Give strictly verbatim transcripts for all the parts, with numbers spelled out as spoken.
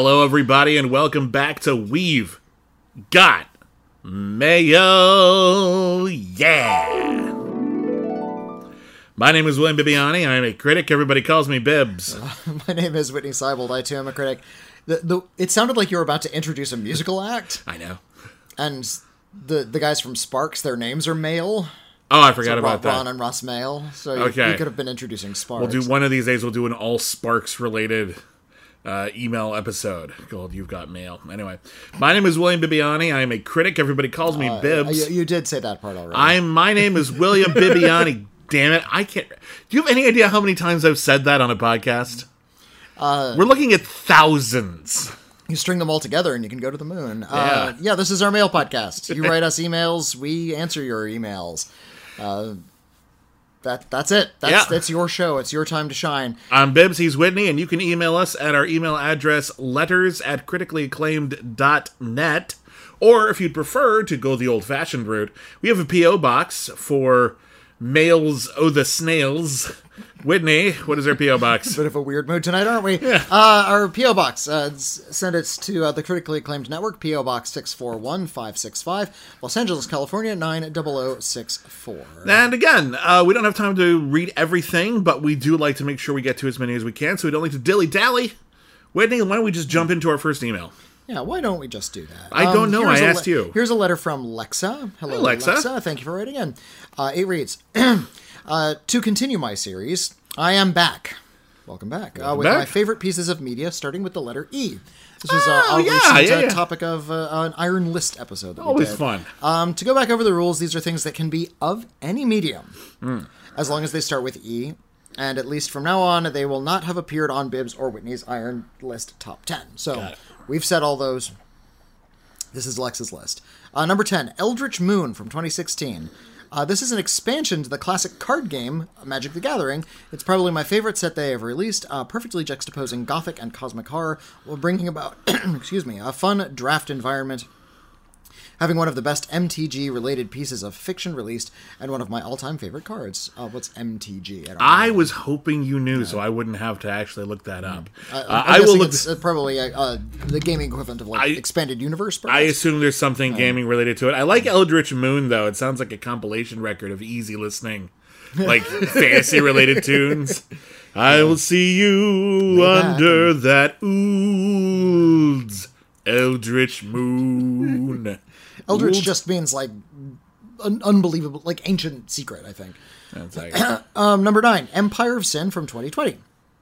Hello, everybody, and welcome back to We've Got Mail. Yeah! My name is William Bibiani. I'm a critic. Everybody calls me Bibbs. Uh, my name is Whitney Seibold. I, too, am a critic. The, the, it sounded like you were about to introduce a musical act. I know. And the the guys from Sparks, their names are male. Oh, I forgot so about Ron, that. Ron and Ross Mail. So you, Okay. you could have been introducing Sparks. We'll do one of these days. We'll do an all Sparks-related uh, email episode called You've Got Mail. Anyway, my name is William Bibiani. I am a critic. Everybody calls me Uh, Bibbs. you, you did say that part already. I'm. My name is William Bibiani. Damn it! I can't. Do you have any idea how many times I've said that on a podcast? Uh, We're looking at thousands. You string them all together and you can go to the moon. Yeah. Uh, yeah, this is our mail podcast. You write us emails, we answer your emails. Uh, that That's it. That's, Yeah. that's your show. It's your time to shine. I'm Bibbs, he's Whitney, and you can email us at our email address, letters at critically acclaimed dot net. Or if you'd prefer to go the old-fashioned route, we have a P O box for mails o' the snails. Whitney, what is our P O box? Bit of a weird mood tonight, aren't we? Yeah. Uh, our P O box. Uh, s- send it to uh, the critically acclaimed network, P O Box six four one five six five, Los Angeles, California nine zero zero six four. And again, uh, we don't have time to read everything, but we do like to make sure we get to as many as we can, so we don't like to dilly-dally. Whitney, why don't we just jump into our first email? Yeah, why don't we just do that? I don't know, here's I a asked you. Here's a letter from Lexa. Hello, Hey, Lexa. Thank you for writing in. Uh, it reads, uh, to continue my series, I am back. Welcome back. Uh, with back. my favorite pieces of media, starting with the letter E. This was uh, Oh, a yeah, recent yeah, uh, yeah. topic of uh, an Iron List episode that we Always did. fun. Um, to go back over the rules, these are things that can be of any medium, Mm. as long as they start with E. And at least from now on, they will not have appeared on Bibbs or Whitney's Iron List Top ten. So Got it. we've said all those. This is Lex's list. Uh, number ten, Eldritch Moon from twenty sixteen. Uh, this is an expansion to the classic card game, Magic the Gathering. It's probably my favorite set they ever released, uh, perfectly juxtaposing gothic and cosmic horror, while bringing about, excuse me, a fun draft environment, having one of the best M T G-related pieces of fiction released, and one of my all-time favorite cards. Uh, what's M T G? I don't know. I was hoping you knew, so I wouldn't have to actually look that up. Uh, Uh, I'm I will guessing look. It's uh, probably uh, uh, the gaming equivalent of like I- expanded universe. I Perhaps? assume there's something gaming related to it. I like Eldritch Moon, though. It sounds like a compilation record of easy listening, like fantasy related tunes. I will see you Lay back under that ooze, Eldritch Moon. Eldritch Ooze. just means like un- unbelievable, like ancient secret, I think. That's like, Um, number nine, Empire of Sin from twenty twenty.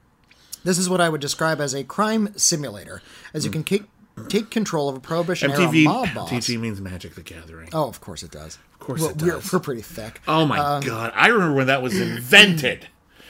This is what I would describe as a crime simulator, as you can take, take control of a prohibition-era M T V. mob boss. M T V means Magic the Gathering. Oh, of course it does. Of course well, it We're, does. we're pretty thick. Oh my Um, god! I remember when that was invented.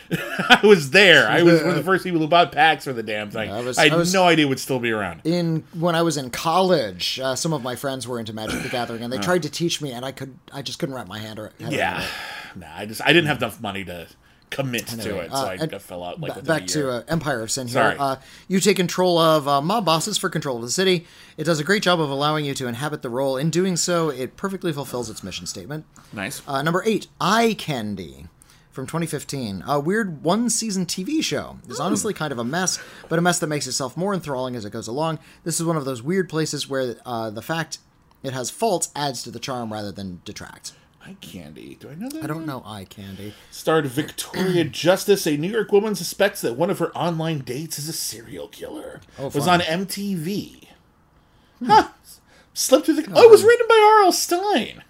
I was there. I was one of the first people who bought packs for the damn thing. I was- I had I was- no idea it would still be around. In when I was in college, uh, some of my friends were into Magic the Gathering, and they tried to teach me, and I could, I just couldn't wrap my hand around it. Yeah, nah. I just I didn't have enough money to commit to Anyway, it, so uh, I and fell out like Ba- within back a to year. uh, Empire of Sin here. Sorry. Uh, you take control of uh, mob bosses for control of the city. It does a great job of allowing you to inhabit the role. In doing so, it perfectly fulfills its mission statement. Nice. Uh, number eight, Eye Candy from twenty fifteen. A weird one-season T V show. It's honestly kind of a mess, but a mess that makes itself more enthralling as it goes along. This is one of those weird places where uh, the fact it has faults adds to the charm rather than detracts. Eye Candy. Do I know that? I don't one? know Eye Candy. Starred Victoria Justice. A New York woman suspects that one of her online dates is a serial killer. Oh, was fun. on M T V. Huh. Slipped through the. Oh, it was written by R L. Stein.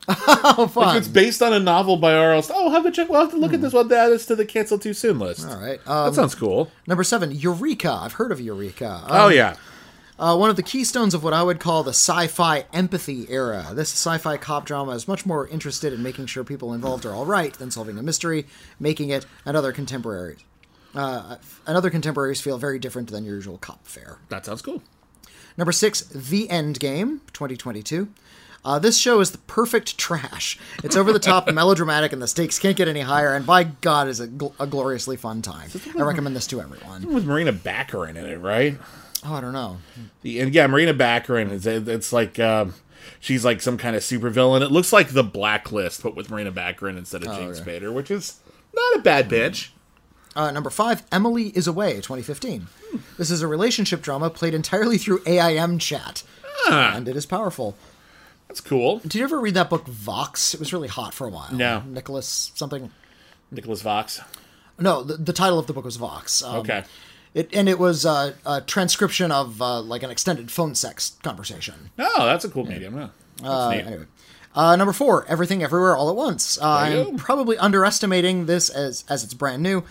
Oh, fun. It's based on a novel by R L. Stein. Oh, have to check. We'll have to look at this. We'll add this to the cancel too soon list. All right. Um, That sounds cool. Number seven, Eureka. I've heard of Eureka. Um, Oh yeah. Uh, one of the keystones of what I would call the sci-fi empathy era. This sci-fi cop drama is much more interested in making sure people involved are all right than solving a mystery, making it and other contemporaries. Uh, and other contemporaries feel very different than your usual cop fare. That sounds cool. Number six, The End Game, twenty twenty-two. Uh, this show is the perfect trash. It's over the top, melodramatic, and the stakes can't get any higher. And by God, is it gl- a gloriously fun time. I recommend this to everyone. With Marina Baccarin in it, right? Oh, I don't know. The, and yeah, Marina Baccarin is it's like um, she's like some kind of supervillain. It looks like The Blacklist, but with Marina Baccarin instead of Oh, James okay. Spader, which is not a bad bitch. Uh, number five, Emily is Away, twenty fifteen. Hmm. This is a relationship drama played entirely through A I M chat. Ah. And it is powerful. That's cool. Did you ever read that book, Vox? It was really hot for a while. No. Nicholas something? Nicholas Vox? No, the, the title of the book was Vox. Um, okay. It, and it was uh, a transcription of uh, like an extended phone sex conversation. Oh, that's a cool medium. Yeah. That's uh, neat. Anyway. Uh, number four, Everything Everywhere All at Once. Uh, I'm probably underestimating this as as it's brand new,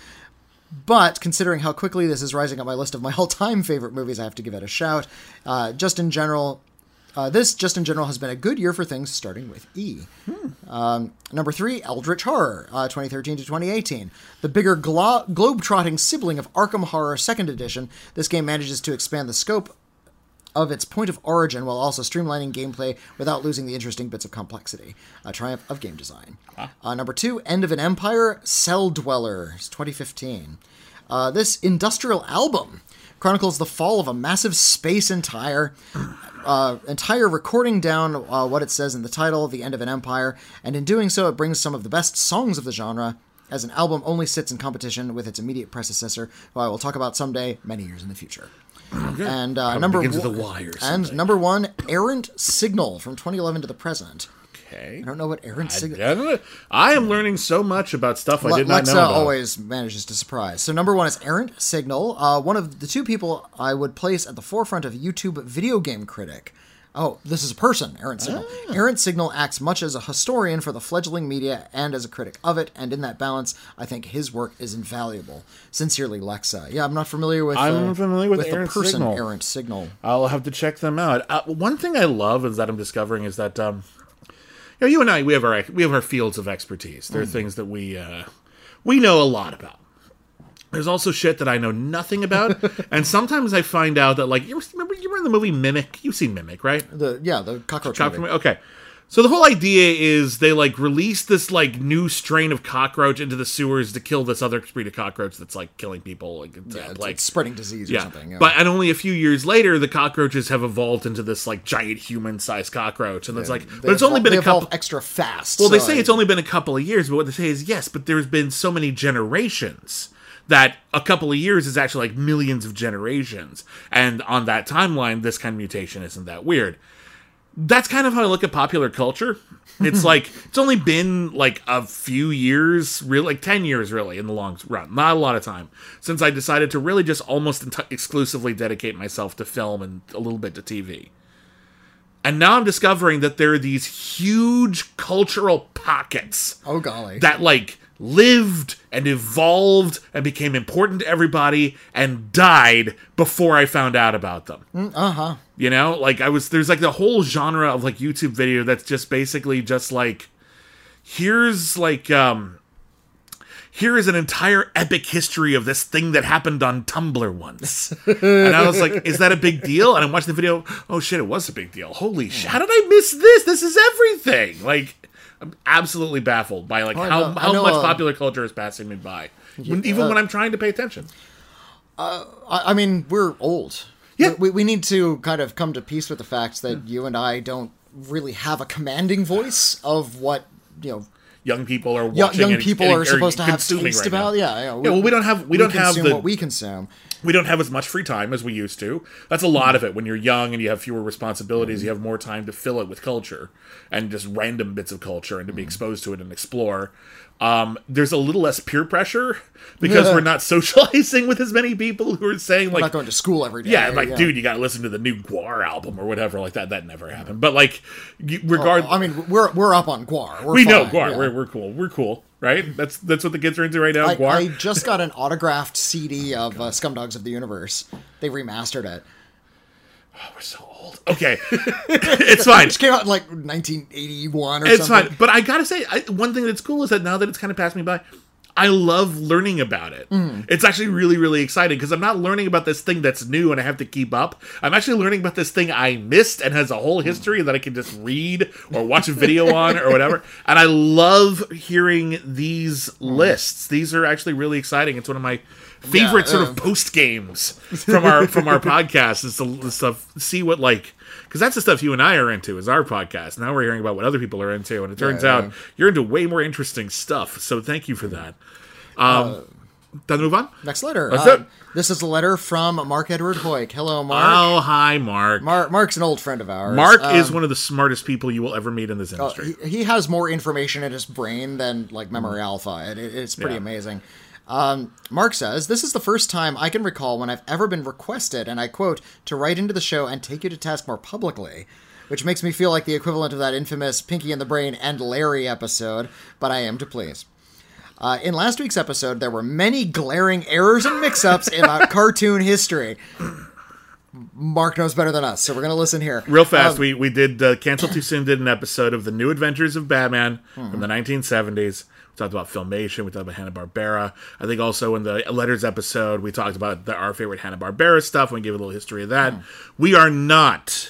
but considering how quickly this is rising up my list of my all-time favorite movies, I have to give it a shout. Uh, just in general, uh, this just in general has been a good year for things starting with E. Hmm. Um, number three, Eldritch Horror, uh, twenty thirteen to twenty eighteen. The bigger glo- globe-trotting sibling of Arkham Horror second Edition, this game manages to expand the scope of its point of origin while also streamlining gameplay without losing the interesting bits of complexity. A triumph of game design. Huh. Uh, number two, End of an Empire, Cell Dwellers, twenty fifteen. Uh, this industrial album chronicles the fall of a massive space entire, uh, entire recording down uh, what it says in the title, The End of an Empire, and in doing so it brings some of the best songs of the genre, as an album only sits in competition with its immediate predecessor, who I will talk about someday, many years in the future. Okay. And uh, number one, the wire and number one, Errant Signal from twenty eleven to the present. Okay, I don't know what Errant Signal. I, I am learning so much about stuff I Le- did not Lexa know about. always manages to surprise. So number one is Errant Signal, uh, one of the two people I would place at the forefront of YouTube video game critic. Oh, this is a person, Errant Signal. Ah. Errant Signal acts much as a historian for the fledgling media and as a critic of it, and in that balance, I think his work is invaluable. Sincerely, Lexa. Yeah, I'm not familiar with. I'm uh, familiar with, with Errant the person, Signal. Errant Signal. I'll have to check them out. Uh, one thing I love is that I'm discovering is that um, you know, you and I we have our we have our fields of expertise. There are mm. things that we uh, we know a lot about. There's also shit that I know nothing about, and sometimes I find out that, like, you remember, you remember the movie Mimic? You've seen Mimic, right? The yeah, the cockroach Cockroach movie. Okay, so the whole idea is they like release this like new strain of cockroach into the sewers to kill this other breed of cockroach that's like killing people, like it's, yeah, uh, it's, like it's spreading disease or yeah. something. Yeah. But and only a few years later, the cockroaches have evolved into this like giant human-sized cockroach, and it's yeah, like, but it's only evol- been they a couple extra fast. Well, so they say I... it's only been a couple of years, but what they say is yes, but there's been so many generations that a couple of years is actually like millions of generations. And on that timeline, this kind of mutation isn't that weird. That's kind of how I look at popular culture. It's like, it's only been like a few years, really, like ten years really, in the long run. Not a lot of time. Since I decided to really just almost ent- exclusively dedicate myself to film and a little bit to T V. And now I'm discovering that there are these huge cultural pockets. Oh, golly. That, like, lived and evolved and became important to everybody and died before I found out about them. Mm, uh-huh. You know? Like, I was, there's, like, the whole genre of, like, YouTube video that's just basically just, like, here's, like, um... here is an entire epic history of this thing that happened on Tumblr once. And I was like, is that a big deal? And I'm watching the video, oh shit, it was a big deal. Holy shit, how did I miss this? This is everything. Like, I'm absolutely baffled by like oh, how, know, how know, much uh, popular culture is passing me by. When, even uh, when I'm trying to pay attention. Uh, I, I mean, we're old. Yeah. We, we need to kind of come to peace with the fact that you and I don't really have a commanding voice of what, you know, young people are watching. Young, young and, people and, are supposed to have consuming taste right about. now. Yeah, yeah, we, yeah. Well, we don't have we, we don't consume have the what we consume. We don't have as much free time as we used to. That's a lot of it. When you're young and you have fewer responsibilities, you have more time to fill it with culture and just random bits of culture and to be exposed to it and explore. Um, there's a little less peer pressure because we're not socializing with as many people who are saying like, we're not going to school every day. Yeah, like, yeah. dude, you got to listen to the new Gwar album or whatever like that. That never happened. But like, regard. Oh, I mean, we're we're up on Gwar. We're we fine, know Gwar. Yeah. We're we're cool. We're cool. Right? That's that's what the kids are into right now. I, Gwar. I just got an autographed C D of uh, Scumdogs of the Universe. They remastered it. Oh, we're so old. Okay, it's fine. It came out in like nineteen eighty-one or it's something. It's fine. But I gotta say, I, one thing that's cool is that now that it's kind of passed me by, I love learning about it. Mm. It's actually really, really exciting because I'm not learning about this thing that's new and I have to keep up. I'm actually learning about this thing I missed and has a whole history that I can just read or watch a video on or whatever. And I love hearing these mm. lists. These are actually really exciting. It's one of my favorite yeah, sort uh, of post games from our from our podcast is to stuff see what like because that's the stuff you and I are into is our podcast. Now we're hearing about what other people are into, and it turns yeah, out yeah. you're into way more interesting stuff. So thank you for that. Um, uh, Time to move on? Next letter. That's Uh, it. This is a letter from Mark Edward Hoyk. Hello, Mark. Oh, hi, Mark. Mark. Mark's an old friend of ours. Mark Um, is one of the smartest people you will ever meet in this Oh, industry. he, he has more information in his brain than like Memory Alpha. It, it- it's pretty Yeah. amazing. Um, Mark says, "This is the first time I can recall when I've ever been requested, and I quote, to write into the show and take you to task more publicly, which makes me feel like the equivalent of that infamous Pinky in the Brain and Larry episode, but I am to please. Uh, in last week's episode, there were many glaring errors and mix-ups about cartoon history." Mark knows better than us, so we're going to listen here. Real fast, Um, we, we did, uh, Cancel Too Soon did an episode of The New Adventures of Batman Hmm. from the nineteen seventies. We talked about Filmation, we talked about Hanna-Barbera. I think also in the Letters episode, we talked about the, our favorite Hanna-Barbera stuff, and we gave a little history of that. Hmm. We are not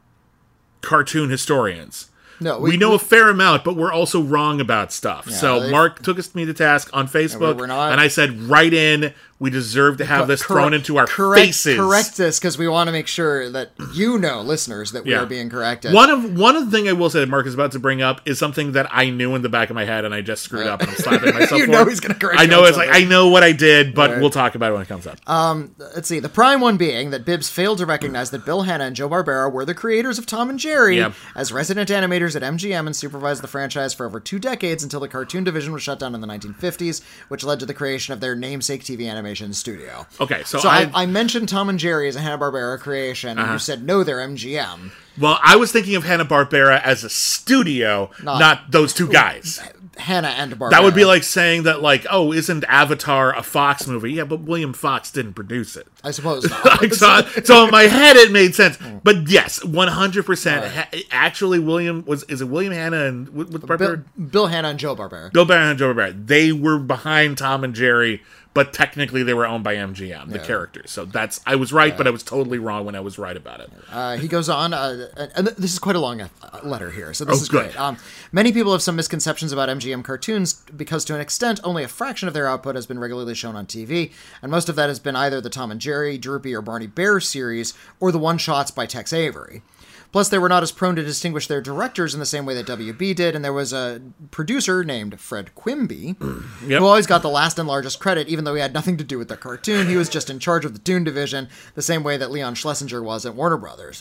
cartoon historians. No, we, we- know we- a fair amount, but we're also wrong about stuff. so they- Mark took us me to task on Facebook, we're not- and I said, "Write in. We deserve to have this correct- thrown into our correct, faces." Correct this, because we want to make sure that you know, listeners, that we Yeah. are being corrected. One of one of the thing I will say that Mark is about to bring up is something that I knew in the back of my head, and I just screwed up, and I'm slapping myself. You for know it. he's gonna correct I you know on it's like I something. know what I did, but Right. we'll talk about it when it comes up. Let's see. The prime one being that Bibbs failed to recognize that Bill Hanna and Joe Barbera were the creators of Tom and Jerry Yep. as resident animators at M G M and supervised the franchise for over two decades until the cartoon division was shut down in the nineteen fifties, which led to the creation of their namesake T V animation studio. Okay, so, So I, I, I mentioned Tom and Jerry as a Hanna-Barbera creation, and you said, no, they're M G M. well, I was thinking of Hanna-Barbera as a studio, not, those two guys. Hanna and Barbera. That would be like saying that, like, oh, isn't Avatar a Fox movie? Yeah, but William Fox didn't produce it. I suppose not. Like, so, so in my head it made sense, but yes, one hundred percent. Ha- actually, William was is it William Hanna and with, with Bill, Bill Hanna and Joe Barbera. Bill Barron and Joe Barbera. They were behind Tom and Jerry, but technically they were owned by M G M, the characters. So that's I was right, but I was totally wrong when I was right about it. Uh, he goes on, uh, and this is quite a long uh, letter here, so this Oh, is good. great. Um, many people have some misconceptions about M G M cartoons because, to an extent, only a fraction of their output has been regularly shown on T V, and most of that has been either the Tom and Jerry, Droopy, or Barney Bear series, or the one-shots by Tex Avery. Plus, they were not as prone to distinguish their directors in the same way that W B did, and there was a producer named Fred Quimby, Yep. who always got the last and largest credit, even though he had nothing to do with the cartoon. He was just in charge of the Toon division, the same way that Leon Schlesinger was at Warner Brothers.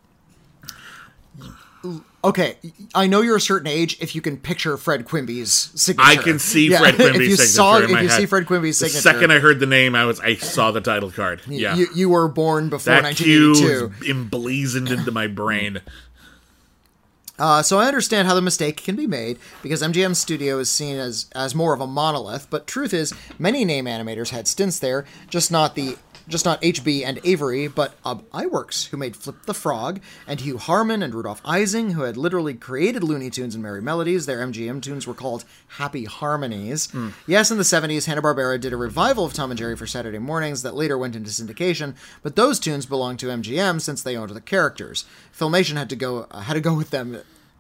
Okay, I know you're a certain age if you can picture Fred Quimby's signature. I can see Yeah, Fred Quimby's if you signature saw, in If my you head. see Fred Quimby's The signature, second I heard the name, I was I saw the title card. Yeah, you, you were born before that nineteen cue eighty-two. is emblazoned into my brain. Uh, so I understand how the mistake can be made, because M G M Studio is seen as, as more of a monolith, but truth is, many name animators had stints there, just not the just not H B and Avery, but uh, iWorks, who made Flip the Frog, and Hugh Harman and Rudolph Ising, who had literally created Looney Tunes and Merry Melodies. Their M G M tunes were called Happy Harmonies. Yes, in the seventies, Hanna-Barbera did a revival of Tom and Jerry for Saturday mornings that later went into syndication, but those tunes belonged to M G M since they owned the characters. Filmation had to go uh, had to go with them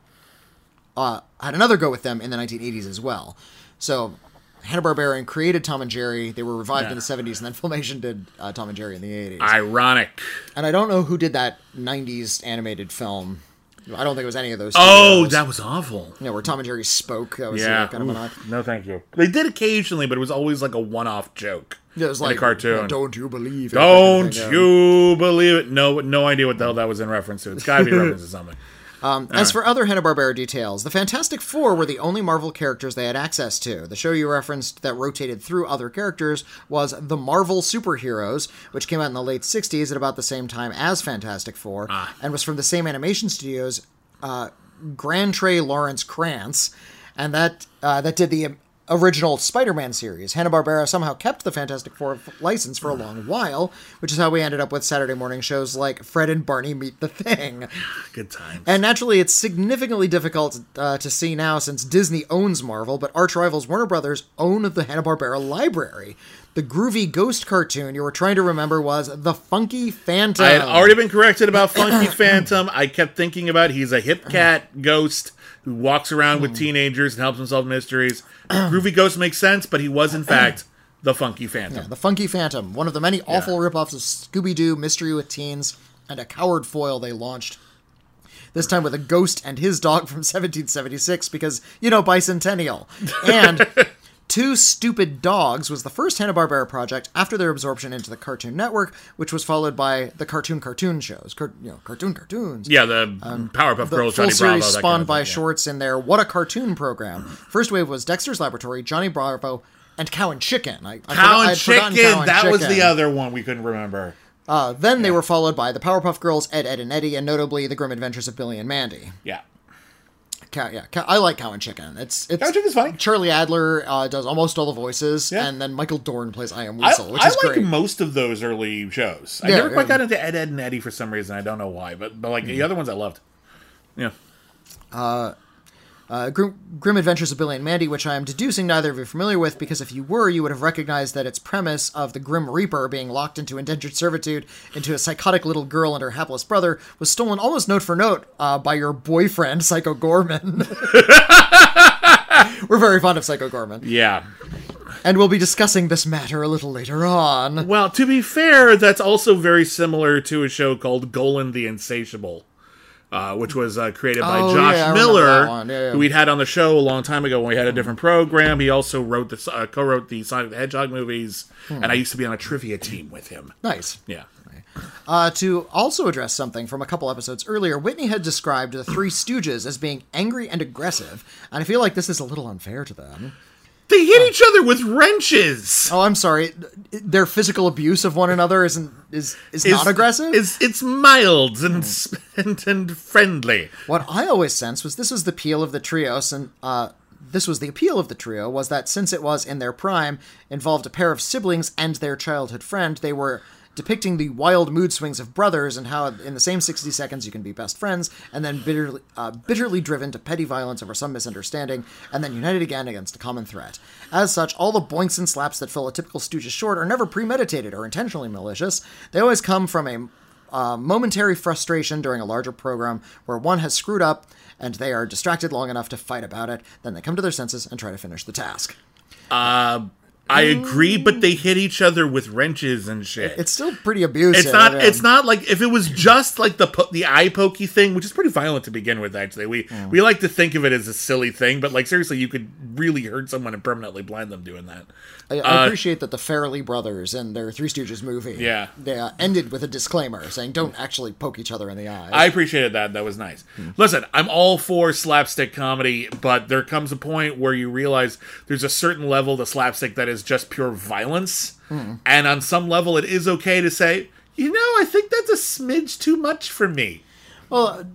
uh, had another go with them in the nineteen eighties as well. So Hanna-Barbera created Tom and Jerry. They were revived Yeah. in the seventies, and then Filmation did uh, Tom and Jerry in the eighties. Ironic. And I don't know who did that nineties animated film. I don't think it was any of those. Oh, studios. that was awful. You know, where Tom and Jerry spoke. That was Yeah. uh, kind of an odd. No, thank you. They did occasionally, but it was always like a one-off joke. Yeah, it was in like a cartoon. Don't you believe it? Don't That kind of thing, you believe it? No, no idea what the hell that was in reference to. It's got to be a reference to something. Um, as for other Hanna-Barbera details, the Fantastic Four were the only Marvel characters they had access to. The show you referenced that rotated through other characters was The Marvel Superheroes, which came out in the late sixties at about the same time as Fantastic Four, and was from the same animation studios, uh, Grand Trey Lawrence Krantz, and that uh, that did the original Spider-Man series. Hanna-Barbera somehow kept the Fantastic Four license for a long while, which is how we ended up with Saturday morning shows like Fred and Barney Meet the Thing. Good times. And naturally, it's significantly difficult uh, to see now since Disney owns Marvel, but arch rivals Warner Brothers own the Hanna-Barbera library. The groovy ghost cartoon you were trying to remember was The Funky Phantom. I had already been corrected about Funky Phantom. I kept thinking about he's a hip cat ghost who walks around with teenagers and helps him solve mysteries. Groovy Ghost makes sense, but he was, in fact, the Funky Phantom. Yeah, The Funky Phantom, one of the many awful ripoffs of Scooby-Doo, Mystery with Teens, and a coward foil they launched. This time with a ghost and his dog from seventeen seventy-six because, you know, bicentennial. And Two Stupid Dogs was the first Hanna-Barbera project after their absorption into the Cartoon Network, which was followed by the Cartoon Cartoon shows. Car- you know, Cartoon Cartoons. Yeah, the um, Powerpuff the Girls, full Johnny series Bravo. That spawned kind of by thing, yeah. shorts in their What a Cartoon program. First wave was Dexter's Laboratory, Johnny Bravo, and Cow and Chicken. I, I Cow forgot, and I'd forgotten Chicken, Cow and that was Chicken. the other one we couldn't remember. Uh, then yeah. they were followed by the Powerpuff Girls, Ed, Ed, and Eddie, and notably The Grim Adventures of Billy and Mandy. Yeah. Cow, yeah, Cow, I like Cow and Chicken. It's it's Cow and Chicken's funny. Charlie Adler uh, does almost all the voices, yeah. and then Michael Dorn plays I Am Weasel, I, which I is like great. most of those early shows. I yeah, never quite yeah. got into Ed, Ed, and Eddie for some reason. I don't know why, but but like mm. the other ones I loved. Yeah. Uh, uh, Grim, Grim Adventures of Billy and Mandy, which I am deducing neither of you are familiar with, because if you were, you would have recognized that its premise of the Grim Reaper being locked into indentured servitude into a psychotic little girl and her hapless brother was stolen almost note for note uh, by your boyfriend, Psycho Gorman. We're very fond of Psycho Gorman. Yeah. And we'll be discussing this matter a little later on. Well, to be fair, that's also very similar to a show called Golan the Insatiable. Uh, which was uh, created by oh, Josh yeah, Miller, yeah, yeah. who we'd had on the show a long time ago when we had a different program. He also wrote the uh, co-wrote the Sonic the Hedgehog movies, hmm. and I used to be on a trivia team with him. Nice. Yeah. Uh, to also address something from a couple episodes earlier, Whitney had described the Three Stooges as being angry and aggressive, and I feel like this is a little unfair to them. They hit each other with wrenches. Oh, I'm sorry. Their physical abuse of one another isn't is is It's, not aggressive. It's it's mild and, and and friendly. What I always sensed was this was the appeal of the trios, and uh, this was the appeal of the trio was that since it was in their prime, involved a pair of siblings and their childhood friend, they were depicting the wild mood swings of brothers and how in the same sixty seconds you can be best friends and then bitterly, uh, bitterly driven to petty violence over some misunderstanding and then united again against a common threat. As such, all the boinks and slaps that fill a typical Stooges short are never premeditated or intentionally malicious. They always come from a uh, momentary frustration during a larger program where one has screwed up and they are distracted long enough to fight about it. Then they come to their senses and try to finish the task. Uh... I agree, but they hit each other with wrenches and shit. It's still pretty abusive. It's not. Um, It's not like if it was just like the po- the eye pokey thing, which is pretty violent to begin with. Actually, we mm. we like to think of it as a silly thing, but like seriously, you could really hurt someone and permanently blind them doing that. I, I uh, appreciate that the Farrelly brothers in their Three Stooges movie, yeah, they uh, ended with a disclaimer saying don't actually poke each other in the eyes. I appreciated that. That was nice. Hmm. Listen, I'm all for slapstick comedy, but there comes a point where you realize there's a certain level to slapstick that is just pure violence, hmm. and on some level, it is okay to say, you know, I think that's a smidge too much for me. Well,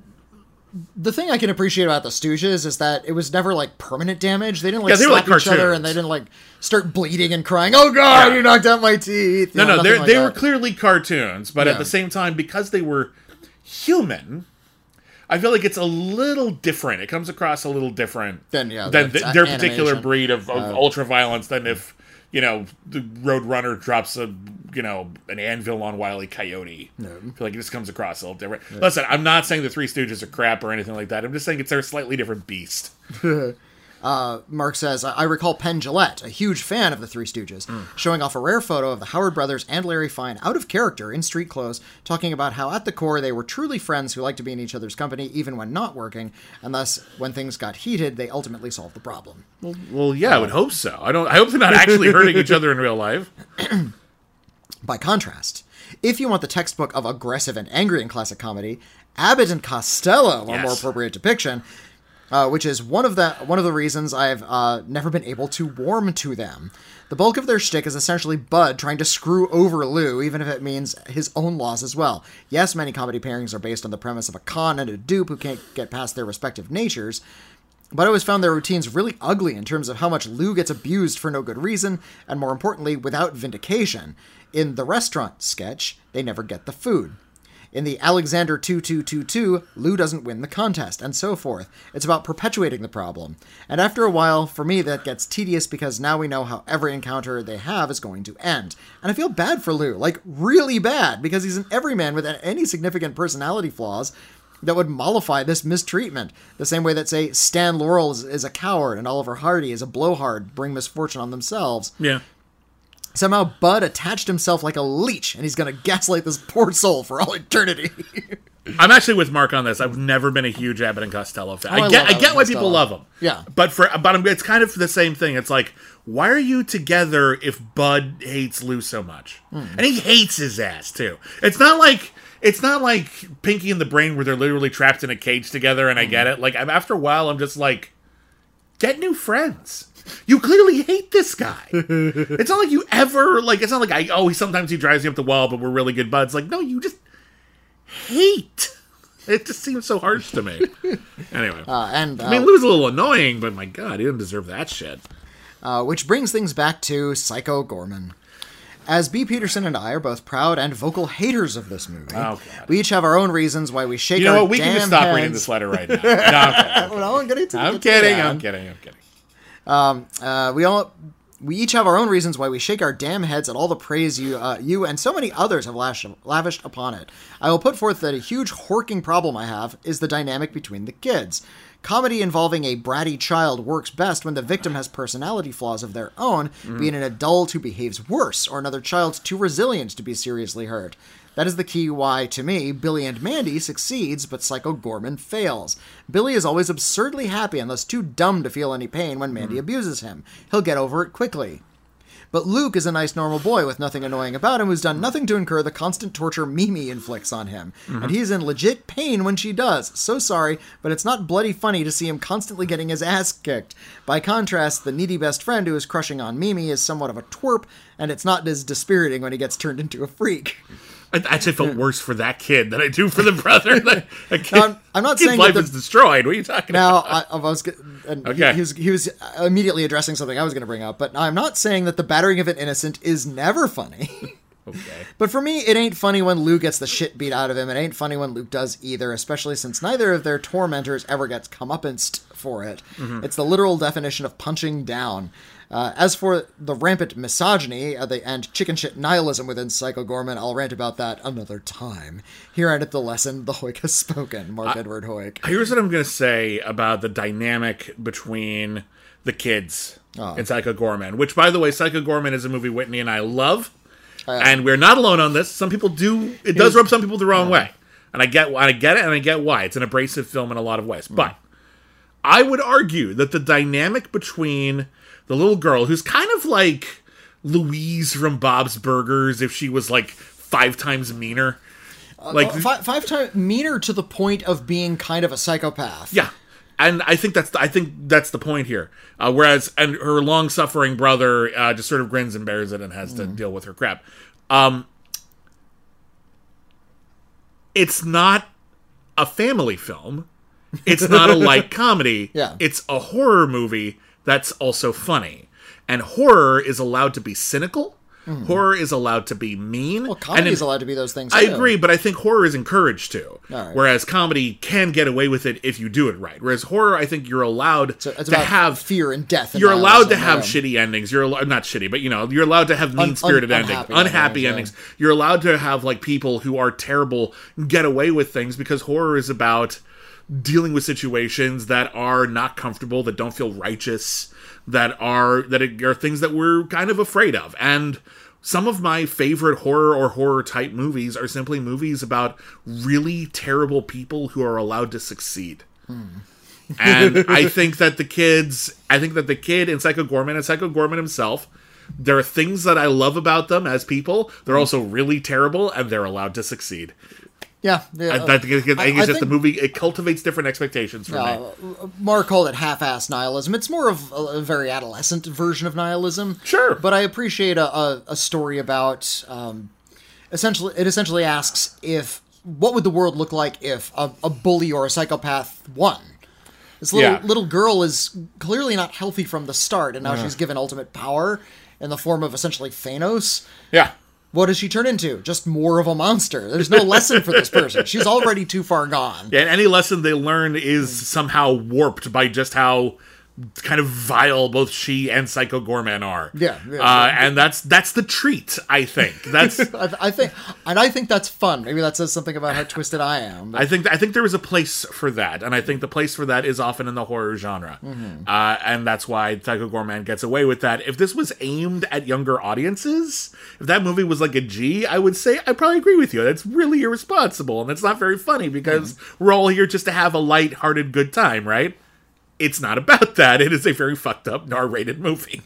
the thing I can appreciate about the Stooges is that it was never like permanent damage. They didn't like yeah, they slap like each other and they didn't like start bleeding and crying, oh god, yeah. you knocked out my teeth. You no, know, no, like they that. were clearly cartoons, but yeah. at the same time, because they were human, I feel like it's a little different. It comes across a little different than, yeah, than th- their particular animation. breed of, of uh, ultra violence than if, you know, the Roadrunner drops a, you know, an anvil on Wile E. Coyote. No. I feel like this comes across a little different. Yeah. Listen, I'm not saying the Three Stooges are crap or anything like that. I'm just saying it's a slightly different beast. Uh, Mark says, I recall Penn Jillette, a huge fan of the Three Stooges, mm. showing off a rare photo of the Howard brothers and Larry Fine out of character in street clothes, talking about how at the core they were truly friends who liked to be in each other's company even when not working, and thus when things got heated, they ultimately solved the problem. Well, well yeah, uh, I would hope so. I don't. I hope they're not actually hurting each other in real life. By contrast, if you want the textbook of aggressive and angry in classic comedy, Abbott and Costello are yes. more appropriate depiction. Uh, which is one of the one of the reasons I've uh, never been able to warm to them. The bulk of their shtick is essentially Bud trying to screw over Lou, even if it means his own loss as well. Yes, many comedy pairings are based on the premise of a con and a dupe who can't get past their respective natures, but I always found their routines really ugly in terms of how much Lou gets abused for no good reason, and more importantly, without vindication. In the restaurant sketch, they never get the food. In the Alexander two two two two, Lou doesn't win the contest, and so forth. It's about perpetuating the problem. And after a while, for me, that gets tedious because now we know how every encounter they have is going to end. And I feel bad for Lou, like really bad, because he's an everyman with any significant personality flaws that would mollify this mistreatment. The same way that, say, Stan Laurel is, is a coward and Oliver Hardy is a blowhard, bring misfortune on themselves. Yeah. Somehow Bud attached himself like a leech, and he's going to gaslight this poor soul for all eternity. I'm actually with Mark on this. I've never been a huge Abbott and Costello fan. Oh, I I get, love I get Abbott why and people Costello. love them. Yeah. but for but I'm- it's kind of the same thing. It's like, why are you together if Bud hates Lou so much, Hmm. and he hates his ass too? It's not like it's not like Pinky and the Brain where they're literally trapped in a cage together. And I get it. Like, I'm, after a while, I'm just like, get new friends. You clearly hate this guy. It's not like you ever, like, it's not like, I oh, he sometimes he drives you up the wall, but we're really good buds. Like, no, you just hate. It just seems so harsh to me. Anyway. Uh, and uh, I mean, Lou's a little annoying, but my God, he didn't deserve that shit. uh, which brings things back to Psycho Gorman. As B. Peterson and I are both proud and vocal haters of this movie, Oh, God. we each have our own reasons why we shake You know our what? We damn can just stop heads. reading this letter right now. No, I'm kidding. Well, I'm getting to I'm get to kidding. that. I'm kidding. I'm kidding. Uh, we all we each have our own reasons why we shake our damn heads at all the praise you uh, you and so many others have lash- lavished upon it. I will put forth that a huge horking problem I have is the dynamic between the kids. Comedy involving a bratty child works best when the victim has personality flaws of their own, be it an adult who behaves worse or another child too resilient to be seriously hurt. That is the key why, to me, Billy and Mandy succeeds, but Psycho Gorman fails. Billy is always absurdly happy and thus too dumb to feel any pain when Mandy abuses him. He'll get over it quickly. But Luke is a nice normal boy with nothing annoying about him who's done nothing to incur the constant torture Mimi inflicts on him. And he's in legit pain when she does. So sorry, but it's not bloody funny to see him constantly getting his ass kicked. By contrast, the needy best friend who is crushing on Mimi is somewhat of a twerp, and it's not as dispiriting when he gets turned into a freak. I actually felt worse for that kid than I do for the brother. That a kid, Now, I'm- I'm not kid's saying that life the- is destroyed. What are you talking Now, about? I, I was g- and Okay. he, he was he was immediately addressing something I was going to bring up, but I'm not saying that the battering of an innocent is never funny. Okay. But for me, it ain't funny when Luke gets the shit beat out of him. It ain't funny when Luke does either, especially since neither of their tormentors ever gets comeuppance for it. Mm-hmm. It's the literal definition of punching down. Uh, as for the rampant misogyny uh, the, and chicken shit nihilism within Psycho Gorman, I'll rant about that another time. Here endeth the lesson, the Hoyk has spoken. Mark Edward Hoyk. Here's what I'm going to say about the dynamic between the kids Oh. in Psycho Gorman, which, by the way, Psycho Gorman is a movie Whitney and I love, Uh, and we're not alone on this. Some people do, it does rub some people the wrong way. And I get I get it, and I get why. It's an abrasive film in a lot of ways. But I would argue that the dynamic between the little girl, who's kind of like Louise from Bob's Burgers if she was like five times meaner. Like, Uh, five, five times meaner to the point of being kind of a psychopath. yeah. And I think that's I think that's the point here. Uh, whereas, and her long-suffering brother uh, just sort of grins and bears it and has to deal with her crap. Um, it's not a family film. It's not a light comedy. Yeah. It's a horror movie that's also funny. And horror is allowed to be cynical. Horror is allowed to be mean. Well, comedy and in- is allowed to be those things, I too. agree, but I think horror is encouraged to. All right. Whereas comedy can get away with it if you do it right. Whereas horror, I think you're allowed So it's to about have fear and death. And you're allowed to nihilism, have yeah. shitty endings. You're al- not shitty, but you know, you're allowed to have mean-spirited un- endings, unhappy unhappy endings, endings. You're allowed to have like people who are terrible get away with things because horror is about dealing with situations that are not comfortable, that don't feel righteous, that are that are things that we're kind of afraid of. And some of my favorite horror or horror type movies are simply movies about really terrible people who are allowed to succeed. And I think that the kids, I think that the kid in Psycho Gorman and Psycho Gorman himself, there are things that I love about them as people. They're also really terrible, and they're allowed to succeed. Yeah. yeah I, I think, I think I- it's I just the think- movie, it cultivates different expectations for me. Uh, Mark called it half-assed nihilism. It's more of a, a very adolescent version of nihilism. Sure. But I appreciate a, a, a story about... Um, essentially, it essentially asks if... What would the world look like if a, a bully or a psychopath won? This little, Yeah. little girl is clearly not healthy from the start, and now she's given ultimate power in the form of essentially Thanos. Yeah. What does she turn into? Just more of a monster. There's no lesson for this person. She's already too far gone. Yeah, and any lesson they learn is somehow warped by just how kind of vile both she and Psycho Gorman are. Yeah, yeah, uh, yeah. and that's that's the treat. I think that's. I, I think, and I think that's fun. Maybe that says something about how twisted I am. But... I think I think there is a place for that, and I think the place for that is often in the horror genre, mm-hmm. uh, and that's why Psycho Gorman gets away with that. If this was aimed at younger audiences, if that movie was like a G, I would say I probably agree with you. That's really irresponsible, and it's not very funny because mm-hmm. we're all here just to have a light-hearted good time, right? It's not about that. It is a very fucked up, R-rated movie.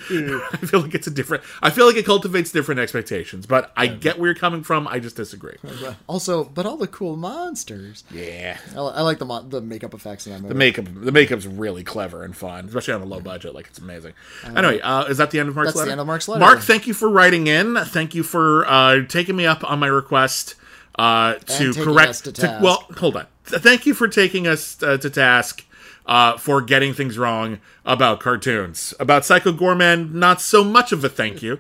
I feel like it's a different... I feel like it cultivates different expectations, but I get where you're coming from. I just disagree. Also, but all the cool monsters. Yeah. I, I like the mo- the makeup effects in that movie. The makeup the makeup's really clever and fun, especially on a low budget. Like, it's amazing. Uh, anyway, uh, is that the end of Mark's that's letter? That's the end of Mark's letter. Mark, thank you for writing in. Thank you for uh, taking me up on my request uh, to correct... To to, well, hold on. Thank you for taking us uh, to task Uh, for getting things wrong about cartoons. About Psycho Gorman, not so much of a thank you.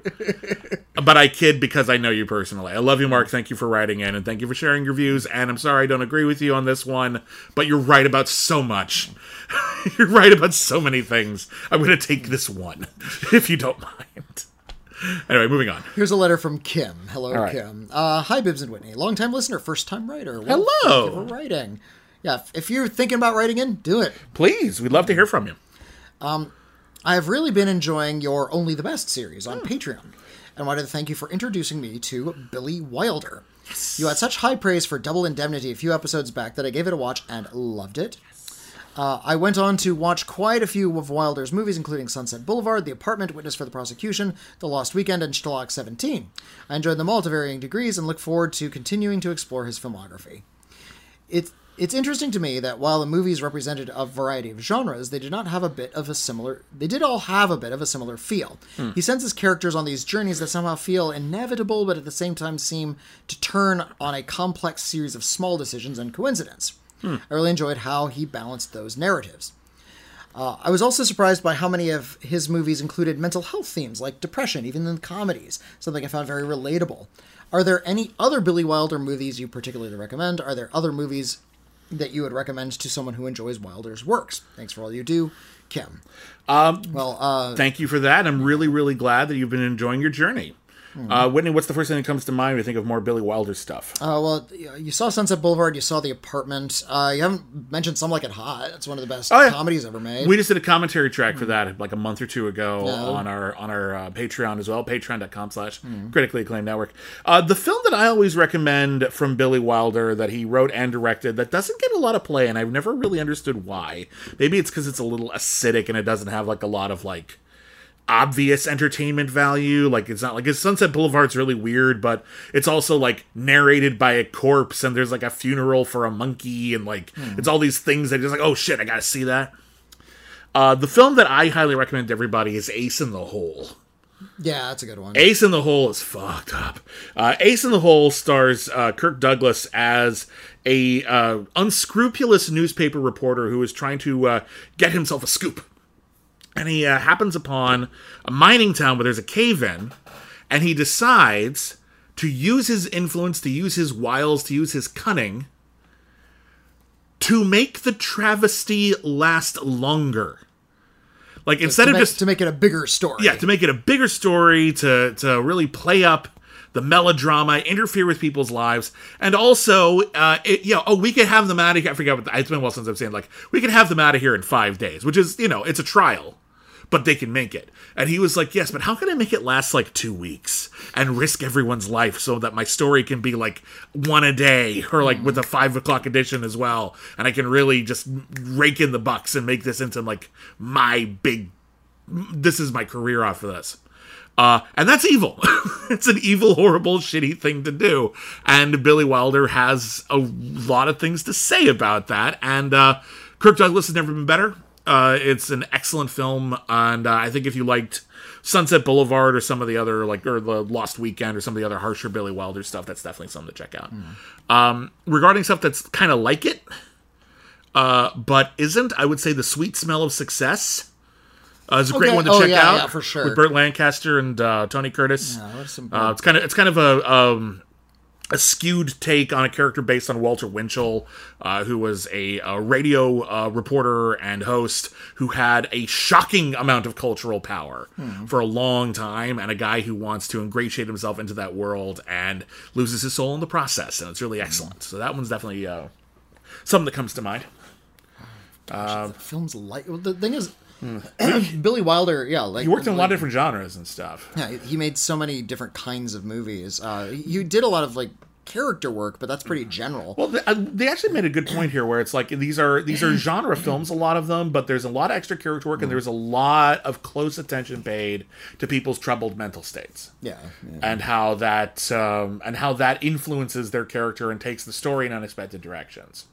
But I kid because I know you personally. I love you, Mark. Thank you for writing in, and thank you for sharing your views. And I'm sorry I don't agree with you on this one, but you're right about so much. You're right about so many things. I'm going to take this one, if you don't mind. Anyway, moving on. Here's a letter from Kim. Hello, right. Kim. Uh, hi, Bibbs and Whitney. Long-time listener, first-time writer. Well, hello. Thank you for writing. Yeah, if you're thinking about writing in, do it. Please, we'd love to hear from you. Um, I have really been enjoying your Only the Best series on oh. Patreon, and wanted to thank you for introducing me to Billy Wilder. Yes. You had such high praise for Double Indemnity a few episodes back that I gave it a watch and loved it. Yes. Uh, I went on to watch quite a few of Wilder's movies, including Sunset Boulevard, The Apartment, Witness for the Prosecution, The Lost Weekend, and Stalag seventeen. I enjoyed them all to varying degrees and look forward to continuing to explore his filmography. It's It's interesting to me that while the movies represented a variety of genres, they did not have a bit of a similar... They did all have a bit of a similar feel. Hmm. He sends his characters on these journeys that somehow feel inevitable, but at the same time seem to turn on a complex series of small decisions and coincidence. Hmm. I really enjoyed how he balanced those narratives. Uh, I was also surprised by how many of his movies included mental health themes, like depression, even in the comedies, something I found very relatable. Are there any other Billy Wilder movies you particularly recommend? Are there other movies that you would recommend to someone who enjoys Wilder's works? Thanks for all you do, Kim. Um, well, uh, thank you for that. I'm really, really glad that you've been enjoying your journey. Mm-hmm. Uh, Whitney, what's the first thing that comes to mind when you think of more Billy Wilder stuff? Uh, well, you saw Sunset Boulevard, you saw The Apartment. Uh, you haven't mentioned Some Like It Hot. It's one of the best oh, yeah. comedies ever made. We just did a commentary track mm-hmm. for that like a month or two ago no. on our on our uh, Patreon as well, patreon.com slash critically acclaimed network. Uh, the film that I always recommend from Billy Wilder that he wrote and directed that doesn't get a lot of play, and I've never really understood why. Maybe it's because it's a little acidic and it doesn't have like a lot of like obvious entertainment value. Like, it's not like his Sunset Boulevard's really weird, but it's also like narrated by a corpse, and there's like a funeral for a monkey, and like mm. it's all these things that just like, oh shit, I gotta see that. Uh, the film that I highly recommend to everybody is Ace in the Hole. Yeah, that's a good one. Ace in the Hole is fucked up. Uh, Ace in the Hole stars uh, Kirk Douglas as a uh, unscrupulous newspaper reporter who is trying to uh, get himself a scoop. And he uh, happens upon a mining town where there's a cave-in, and he decides to use his influence, to use his wiles, to use his cunning to make the travesty last longer. Like, instead to of make, just... To make it a bigger story. Yeah, to make it a bigger story, to, to really play up the melodrama, interfere with people's lives, and also, uh, it, you know, oh, we could have them out of here. I forget what... The, it's been a while since I've seen, like, we could have them out of here in five days, which is, you know, it's a trial. But they can make it. And he was like, yes, but how can I make it last like two weeks and risk everyone's life so that my story can be like one a day, or like with a five o'clock edition as well. And I can really just rake in the bucks and make this into like my big, this is my career off of this. Uh, and that's evil. It's an evil, horrible, shitty thing to do. And Billy Wilder has a lot of things to say about that. And uh, Kirk Douglas has never been better. Uh, it's an excellent film, and uh, I think if you liked Sunset Boulevard or some of the other, like, or The Lost Weekend or some of the other harsher Billy Wilder stuff, that's definitely something to check out. Mm. Um, regarding stuff that's kind of like it, uh, but isn't, I would say The Sweet Smell of Success uh, is a great okay. one to oh, check yeah, out. Yeah, for sure. With Burt Lancaster and uh, Tony Curtis. Yeah, some... uh, it's kind of it's kind of a um, a skewed take on a character based on Walter Winchell, uh, who was a, a radio uh, reporter and host who had a shocking amount of cultural power hmm. for a long time, and a guy who wants to ingratiate himself into that world and loses his soul in the process, and it's really excellent. So that one's definitely uh, something that comes to mind. Gosh, uh, the film's like the thing is. Hmm. Billy Wilder, yeah, like he worked in like, a lot of different genres and stuff. Yeah, he made so many different kinds of movies. Uh, he did a lot of like character work, but that's pretty general. Well, they, uh, they actually made a good point here, where it's like these are these are genre films, a lot of them, but there's a lot of extra character work, and there's a lot of close attention paid to people's troubled mental states. Yeah, yeah. and how that um, and how that influences their character and takes the story in unexpected directions.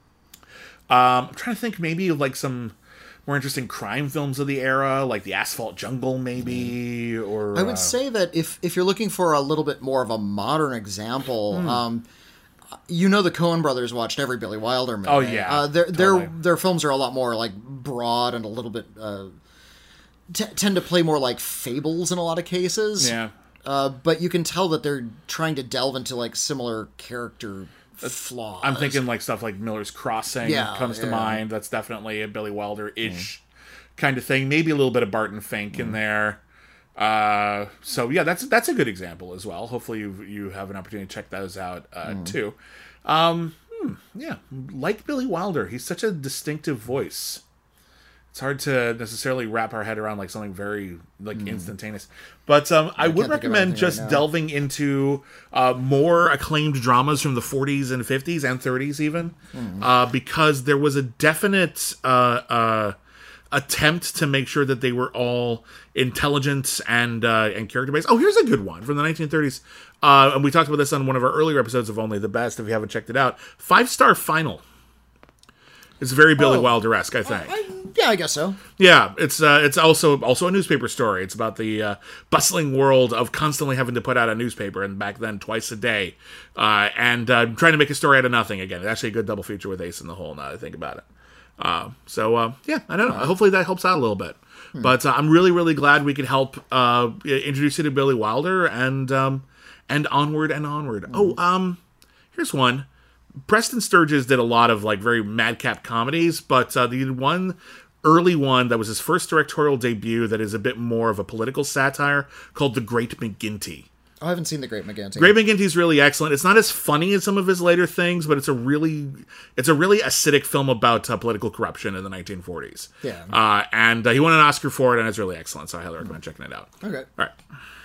Um, I'm trying to think, maybe of like some more interesting crime films of the era, like The Asphalt Jungle, maybe, or... I would uh, say that if, if you're looking for a little bit more of a modern example, mm. um, you know the Coen brothers watched every Billy Wilder movie. Oh, yeah. Uh, their, totally. their, their films are a lot more, like, broad and a little bit... Uh, t- tend to play more like fables in a lot of cases. Yeah. Uh, but you can tell that they're trying to delve into, like, similar character... flaws. I'm thinking like stuff like Miller's Crossing yeah, comes to yeah. mind. That's definitely a Billy Wilder-ish mm. kind of thing. Maybe a little bit of Barton Fink mm. in there. Uh, so yeah, that's that's a good example as well. Hopefully you you have an opportunity to check those out uh, mm. too. Um, hmm, yeah, like Billy Wilder, he's such a distinctive voice. It's hard to necessarily wrap our head around like something very like mm. instantaneous. But um, I, I would recommend just right delving into uh, more acclaimed dramas from the forties and fifties and thirties even, mm. uh, because there was a definite uh, uh, attempt to make sure that they were all intelligent and uh, and character based. Oh, here's a good one from the nineteen thirties. Uh, and we talked about this on one of our earlier episodes of Only the Best. If you haven't checked it out, Five Star Final. It's very Billy oh, Wilder-esque, I think. I, I, yeah, I guess so. Yeah, it's uh, it's also also a newspaper story. It's about the uh, bustling world of constantly having to put out a newspaper, and back then twice a day, uh, and uh, trying to make a story out of nothing again. It's actually a good double feature with Ace in the Hole. Now that I think about it. Uh, so uh, yeah, I don't know. Hopefully that helps out a little bit. Hmm. But uh, I'm really really glad we could help uh, introduce you to Billy Wilder and um, and onward and onward. Hmm. Oh, um, here's one. Preston Sturges did a lot of like very madcap comedies, but uh, the one early one that was his first directorial debut that is a bit more of a political satire called The Great McGinty. I haven't seen The Great McGinty. Great McGinty's really excellent. It's not as funny as some of his later things, but it's a really it's a really acidic film about uh, political corruption in the nineteen forties. Yeah, uh, and uh, he won an Oscar for it, and it's really excellent. So I highly recommend checking it out. Okay, all right.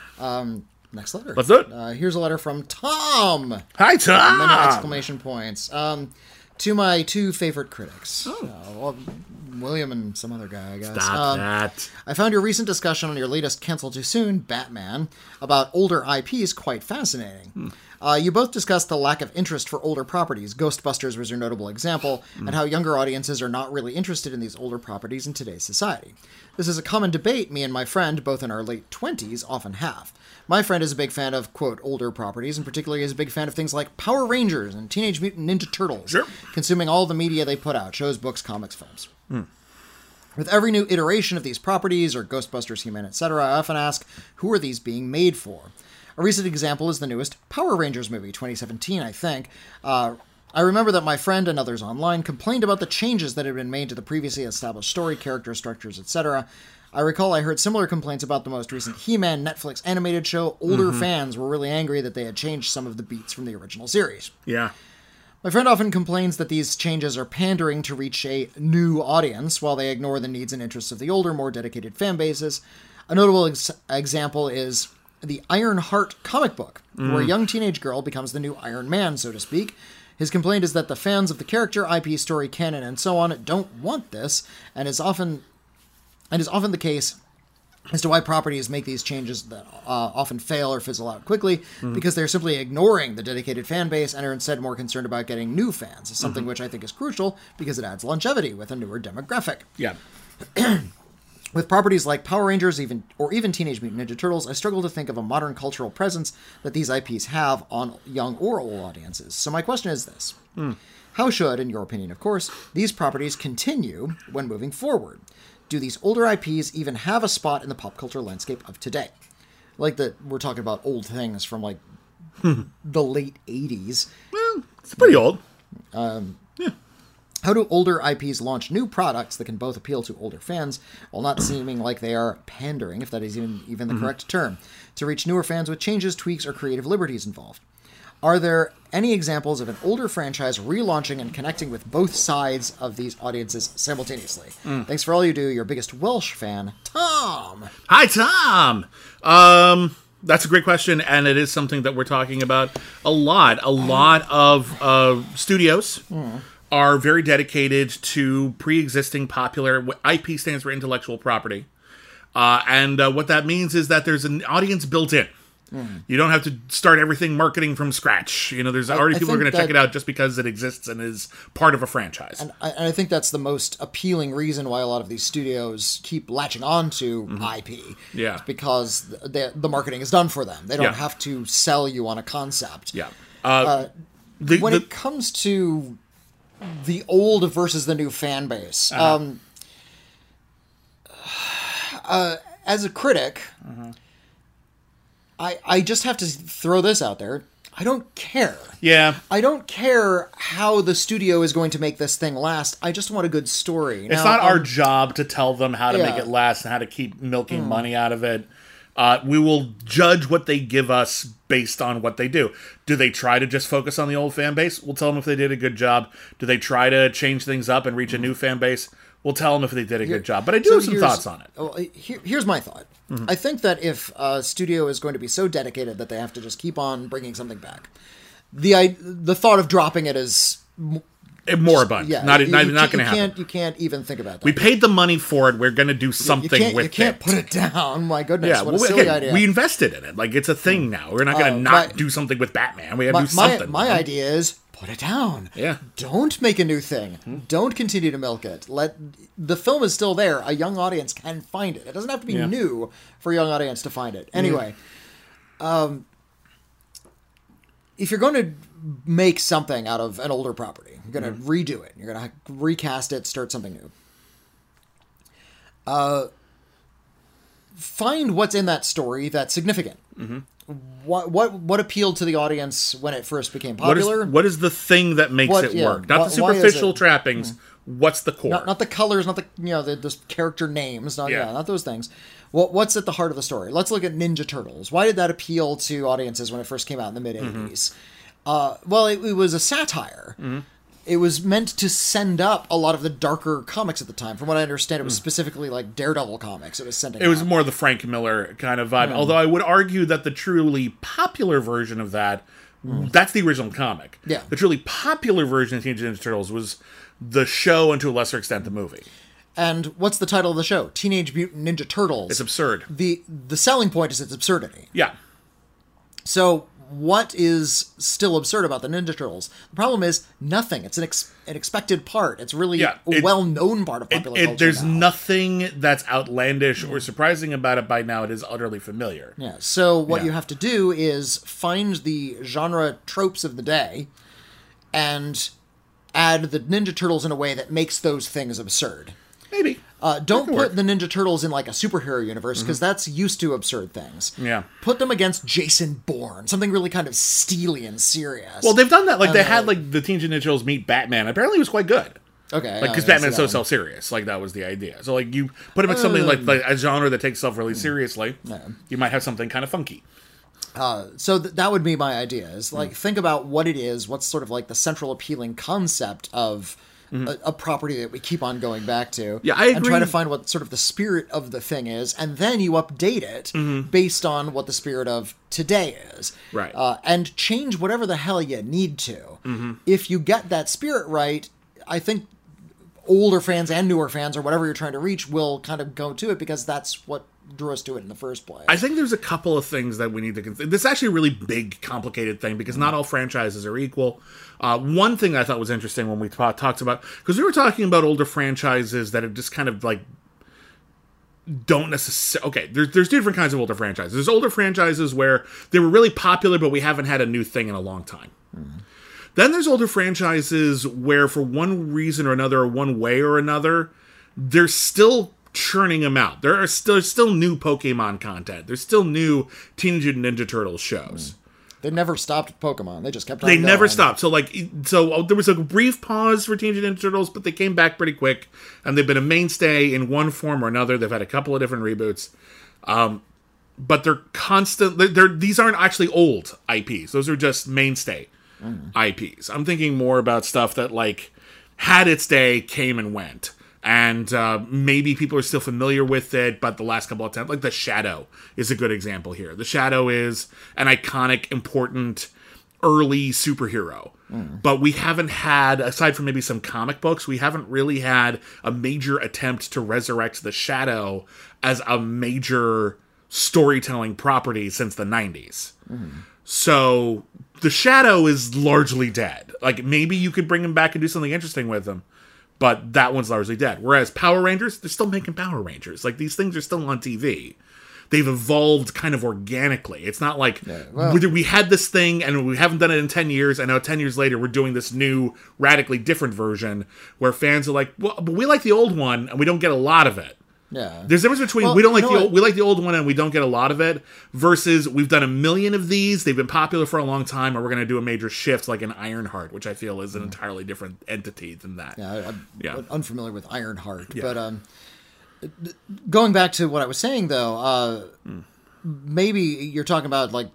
Um. Next letter. Let's do it. Uh, here's a letter from Tom. Hi, Tom. Many exclamation points. Um, to my two favorite critics. Oh. Uh, well, William and some other guy, I guess. Stop um, that. I found your recent discussion on your latest Cancel Too Soon, Batman, about older I Ps quite fascinating. Hmm. Uh, you both discussed the lack of interest for older properties. Ghostbusters was your notable example, mm. and how younger audiences are not really interested in these older properties in today's society. This is a common debate me and my friend, both in our late twenties, often have. My friend is a big fan of, quote, older properties, and particularly is a big fan of things like Power Rangers and Teenage Mutant Ninja Turtles, sure. consuming all the media they put out, shows, books, comics, films. Mm. With every new iteration of these properties, or Ghostbusters, He-Man, et cetera, I often ask, who are these being made for? A recent example is the newest Power Rangers movie, twenty seventeen, I think. Uh, I remember that my friend and others online complained about the changes that had been made to the previously established story, character structures, et cetera. I recall I heard similar complaints about the most recent He-Man Netflix animated show. Older mm-hmm. fans were really angry that they had changed some of the beats from the original series. Yeah. My friend often complains that these changes are pandering to reach a new audience, while they ignore the needs and interests of the older, more dedicated fan bases. A notable ex- example is the Iron Heart comic book, mm. where a young teenage girl becomes the new Iron Man, so to speak. His complaint is that the fans of the character, I P, story, canon, and so on don't want this, and is often and is often the case as to why properties make these changes that uh, often fail or fizzle out quickly, mm. because they're simply ignoring the dedicated fan base and are instead more concerned about getting new fans, something mm-hmm. which I think is crucial because it adds longevity with a newer demographic. Yeah. With properties like Power Rangers even or even Teenage Mutant Ninja Turtles, I struggle to think of a modern cultural presence that these I Ps have on young or old audiences. So my question is this. Mm. How should, in your opinion of course, these properties continue when moving forward? Do these older I Ps even have a spot in the pop culture landscape of today? Like that we're talking about old things from like the late eighties. Well, it's pretty old. How do older I Ps launch new products that can both appeal to older fans while not seeming like they are pandering, if that is even, even the mm-hmm. correct term, to reach newer fans with changes, tweaks, or creative liberties involved? Are there any examples of an older franchise relaunching and connecting with both sides of these audiences simultaneously? Mm. Thanks for all you do. Your biggest Welsh fan, Tom. Hi, Tom. Um, that's a great question, and it is something that we're talking about a lot. A lot of uh, studios mm. are very dedicated to pre-existing popular... I P stands for intellectual property. Uh, and uh, what that means is that there's an audience built in. Mm. You don't have to start everything marketing from scratch. You know, there's already I, I people who are going to check it out just because it exists and is part of a franchise. And I, and I think that's the most appealing reason why a lot of these studios keep latching on to mm-hmm. I P. Yeah. It's because the, the marketing is done for them. They don't yeah. have to sell you on a concept. Yeah. Uh, uh, the, when the, it comes to the old versus the new fan base, uh-huh. um, uh, as a critic... Uh-huh. I, I just have to throw this out there. I don't care. Yeah. I don't care how the studio is going to make this thing last. I just want a good story. It's now, not um, our job to tell them how to yeah. make it last and how to keep milking mm. money out of it. Uh, we will judge what they give us based on what they do. Do they try to just focus on the old fan base? We'll tell them if they did a good job. Do they try to change things up and reach a new fan base? We'll tell them if they did a Here, good job. But I do so have some thoughts on it. Well, here, here's my thought. Mm-hmm. I think that if a studio is going to be so dedicated that they have to just keep on bringing something back, the I, the thought of dropping it is... moribund. Yeah, not, you, not, you not going to happen. You can't even think about that. We paid the money for it. We're going to do something you, you with it. You can't it. put it down. My goodness, yeah, what well, a silly again, idea. We invested in it. Like, it's a thing now. We're not going to uh, not my, do something with Batman. We got to do something. My, my idea is... put it down. Yeah. Don't make a new thing. Hmm. Don't continue to milk it. Let the film is still there. A young audience can find it. It doesn't have to be yeah. new for a young audience to find it. Anyway, yeah. um, if you're going to make something out of an older property, you're going to mm. redo it. You're going to recast it, start something new. Uh, find what's in that story that's significant. Mm-hmm. What what what appealed to the audience when it first became popular? What is, what is the thing that makes what, it yeah, work? Not wh- the superficial trappings. Mm-hmm. What's the core? Not, not the colors, not the you know the, the character names, not yeah. yeah, not those things. What what's at the heart of the story? Let's look at Ninja Turtles. Why did that appeal to audiences when it first came out in the mid eighties? Mm-hmm. Uh, well, it, it was a satire. Mm-hmm. It was meant to send up a lot of the darker comics at the time. From what I understand, it was mm. specifically like Daredevil comics. It was sending. It was up. more the Frank Miller kind of vibe. Mm. Although I would argue that the truly popular version of that, mm. that's the original comic. Yeah. The truly popular version of Teenage Ninja Turtles was the show, and to a lesser extent, the movie. And what's the title of the show? Teenage Mutant Ninja Turtles. It's absurd. The the selling point is its absurdity. Yeah. So what is still absurd about the Ninja Turtles? The problem is nothing. It's an ex- an expected part. It's really yeah, it, a well-known part of popular it, it, culture There's now. nothing that's outlandish or surprising about it by now. It is utterly familiar. Yeah, so what yeah. you have to do is find the genre tropes of the day and add the Ninja Turtles in a way that makes those things absurd. Maybe. Uh, don't put work. the Ninja Turtles in like a superhero universe because mm-hmm. that's used to absurd things. Yeah. Put them against Jason Bourne, something really kind of steely and serious. Well, they've done that. Like, and they had like the Teenage Ninja Turtles meet Batman. Apparently, it was quite good. Okay. Like, because Batman's so self-serious. Like, that was the idea. So, like, you put him in something like, like a genre that takes itself really seriously, yeah. you might have something kind of funky. Uh, so th- that would be my idea. Is like, mm. think about what it is. What's sort of like the central appealing concept of Mm-hmm. A, a property that we keep on going back to. Yeah, I agree. And try to find what sort of the spirit of the thing is, and then you update it mm-hmm. based on what the spirit of today is. Right. Uh, and change whatever the hell you need to. Mm-hmm. If you get that spirit right, I think older fans and newer fans, or whatever you're trying to reach, will kind of go to it because that's what drew us to it in the first place. I think there's a couple of things that we need to consider. This is actually a really big, complicated thing because not all franchises are equal. Uh, one thing I thought was interesting when we t- talked about, because we were talking about older franchises that have just kind of like don't necessarily... Okay, there's, there's different kinds of older franchises. There's older franchises where they were really popular, but we haven't had a new thing in a long time. Mm-hmm. Then there's older franchises where for one reason or another, or one way or another, they're still churning them out. There are still, there's still new Pokemon content. There's still new Teenage Mutant Ninja Turtles shows. They never stopped with Pokemon. They just kept on They going. never stopped. So, like, so uh, there was a brief pause for Teenage Mutant Ninja Turtles, but they came back pretty quick, and they've been a mainstay in one form or another. They've had a couple of different reboots, um, but they're constant. They're, they're these aren't actually old I Ps. Those are just mainstay mm. I Ps. I'm thinking more about stuff that like had its day, came and went. And uh, maybe people are still familiar with it, but the last couple of times, like The Shadow is a good example here. The Shadow is an iconic, important, early superhero. Mm. But we haven't had, aside from maybe some comic books, we haven't really had a major attempt to resurrect The Shadow as a major storytelling property since the nineties. Mm. So The Shadow is largely dead. Like, maybe you could bring him back and do something interesting with him. But that one's largely dead. Whereas Power Rangers, they're still making Power Rangers. Like, these things are still on T V. They've evolved kind of organically. It's not like yeah, well, we, we had this thing and we haven't done it in ten years, and now ten years later we're doing this new, radically different version where fans are like, well, but we like the old one and we don't get a lot of it. Yeah. There's a difference between well, we don't like the old, we like the old one and we don't get a lot of it versus we've done a million of these, they've been popular for a long time, and we're going to do a major shift like an Ironheart, which I feel is an entirely different entity than that. Yeah, I, I'm yeah. unfamiliar with Ironheart, yeah. but um, going back to what I was saying though, uh, mm. maybe you're talking about like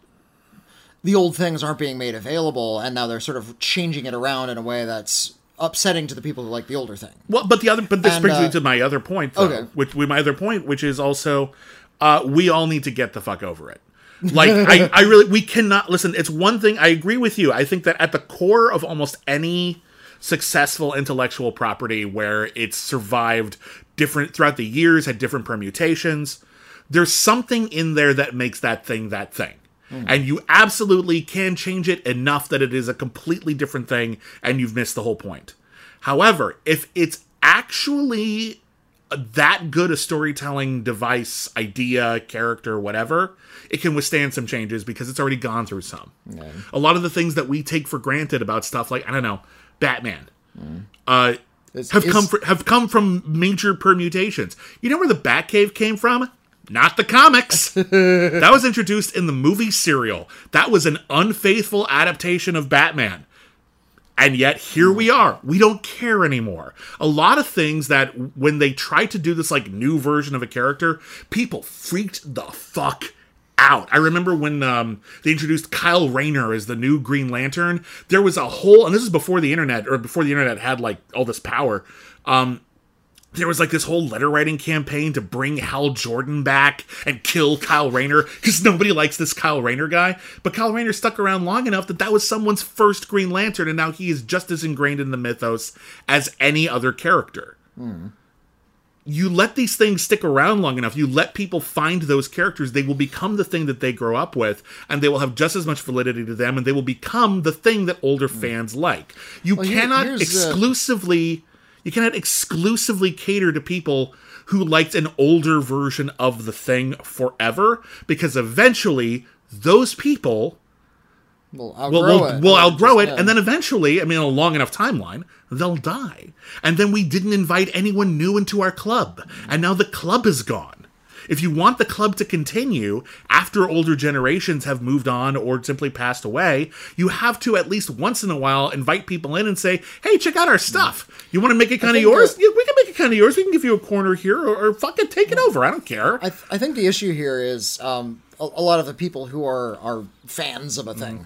the old things aren't being made available, and now they're sort of changing it around in a way that's upsetting to the people who like the older thing. Well, but the other, but this and, brings uh, me to my other point, though, okay. which with my other point, which is also, uh, we all need to get the fuck over it. Like, I, I really, we cannot listen. It's one thing. I agree with you. I think that at the core of almost any successful intellectual property where it's survived different throughout the years, had different permutations, there's something in there that makes that thing that thing. Mm. And you absolutely can change it enough that it is a completely different thing and you've missed the whole point. However, if it's actually that good a storytelling device, idea, character, whatever, it can withstand some changes because it's already gone through some. Yeah. A lot of the things that we take for granted about stuff like, I don't know, Batman, mm. uh, it's, have, it's... come fr- have come from major permutations. You know where the Batcave came from? Not the comics. That was introduced in the movie serial. That was an unfaithful adaptation of Batman. And yet, here we are. We don't care anymore. A lot of things that, when they tried to do this, like, new version of a character, people freaked the fuck out. I remember when um, they introduced Kyle Rayner as the new Green Lantern, there was a whole, and this is before the internet, or before the internet had, like, all this power, um, there was like this whole letter writing campaign to bring Hal Jordan back and kill Kyle Rayner because nobody likes this Kyle Rayner guy. But Kyle Rayner stuck around long enough that that was someone's first Green Lantern, and now he is just as ingrained in the mythos as any other character. Mm. You let these things stick around long enough, you let people find those characters, they will become the thing that they grow up with, and they will have just as much validity to them, and they will become the thing that older mm. fans like. You well, cannot here, exclusively... Uh... You cannot exclusively cater to people who liked an older version of the thing forever, because eventually those people will outgrow will, will, it. Will outgrow it, and then eventually, I mean, a long enough timeline, they'll die. And then we didn't invite anyone new into our club, and now the club is gone. If you want the club to continue after older generations have moved on or simply passed away, you have to at least once in a while invite people in and say, hey, check out our stuff. You want to make it kind of yours? Yeah, we can make it kind of yours. We can give you a corner here, or, or fucking take it over. I don't care. I, th- I think the issue here is um, a, a lot of the people who are, are fans of a thing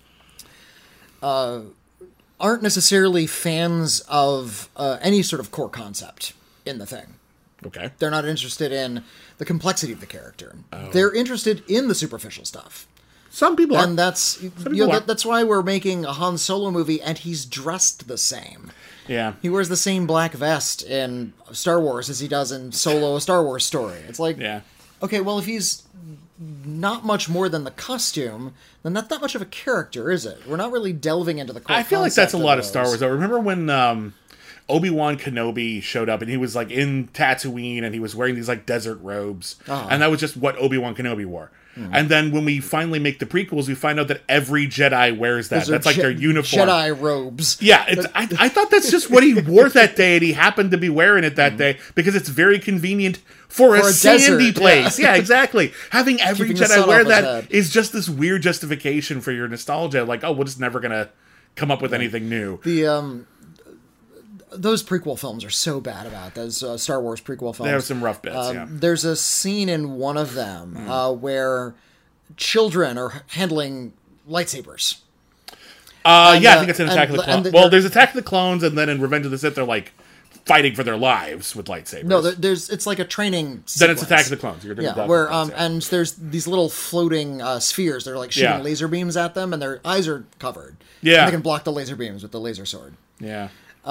uh, aren't necessarily fans of uh, any sort of core concept in the thing. Okay. They're not interested in the complexity of the character. Oh. They're interested in the superficial stuff. Some people are. And that's you know, that, that's why we're making a Han Solo movie, and he's dressed the same. Yeah. He wears the same black vest in Star Wars as he does in Solo, a Star Wars story. It's like, yeah. Okay, well, if he's not much more than the costume, then that's not much of a character, is it? We're not really delving into the core I feel like that's a lot of, of Star Wars. I remember when... Um, Obi-Wan Kenobi showed up, and he was, like, in Tatooine, and he was wearing these, like, desert robes. Uh-huh. And that was just what Obi-Wan Kenobi wore. And then when we finally make the prequels, we find out that every Jedi wears that. Those are That's like Je- their uniform. Jedi robes. Yeah, it's, I, I thought that's just what he wore that day, and he happened to be wearing it that day because it's very convenient for, a, For a sandy desert, place. yeah. Yeah, exactly. Having every Keeping the Jedi sun wear off his that head. is just this weird justification for your nostalgia. Like, oh, we're just never gonna come up with anything new. The um, those prequel films are so bad about those uh, Star Wars prequel films. They have some rough bits. Um, yeah. There's a scene in one of them uh, where children are handling lightsabers. Uh, and, yeah, I uh, think it's in and- Attack of the and Clones. the- Well, there's Attack of the Clones, and then in Revenge of the Sith, they're like fighting for their lives with lightsabers. No, there- there's it's like a training. then it's sequence. Attack of the Clones. You're doing Yeah, Attack of where the Clones, um, yeah. and there's these little floating uh, spheres. They're like shooting Yeah. laser beams at them, and their eyes are covered. Yeah. and they can block the laser beams with the laser sword. yeah.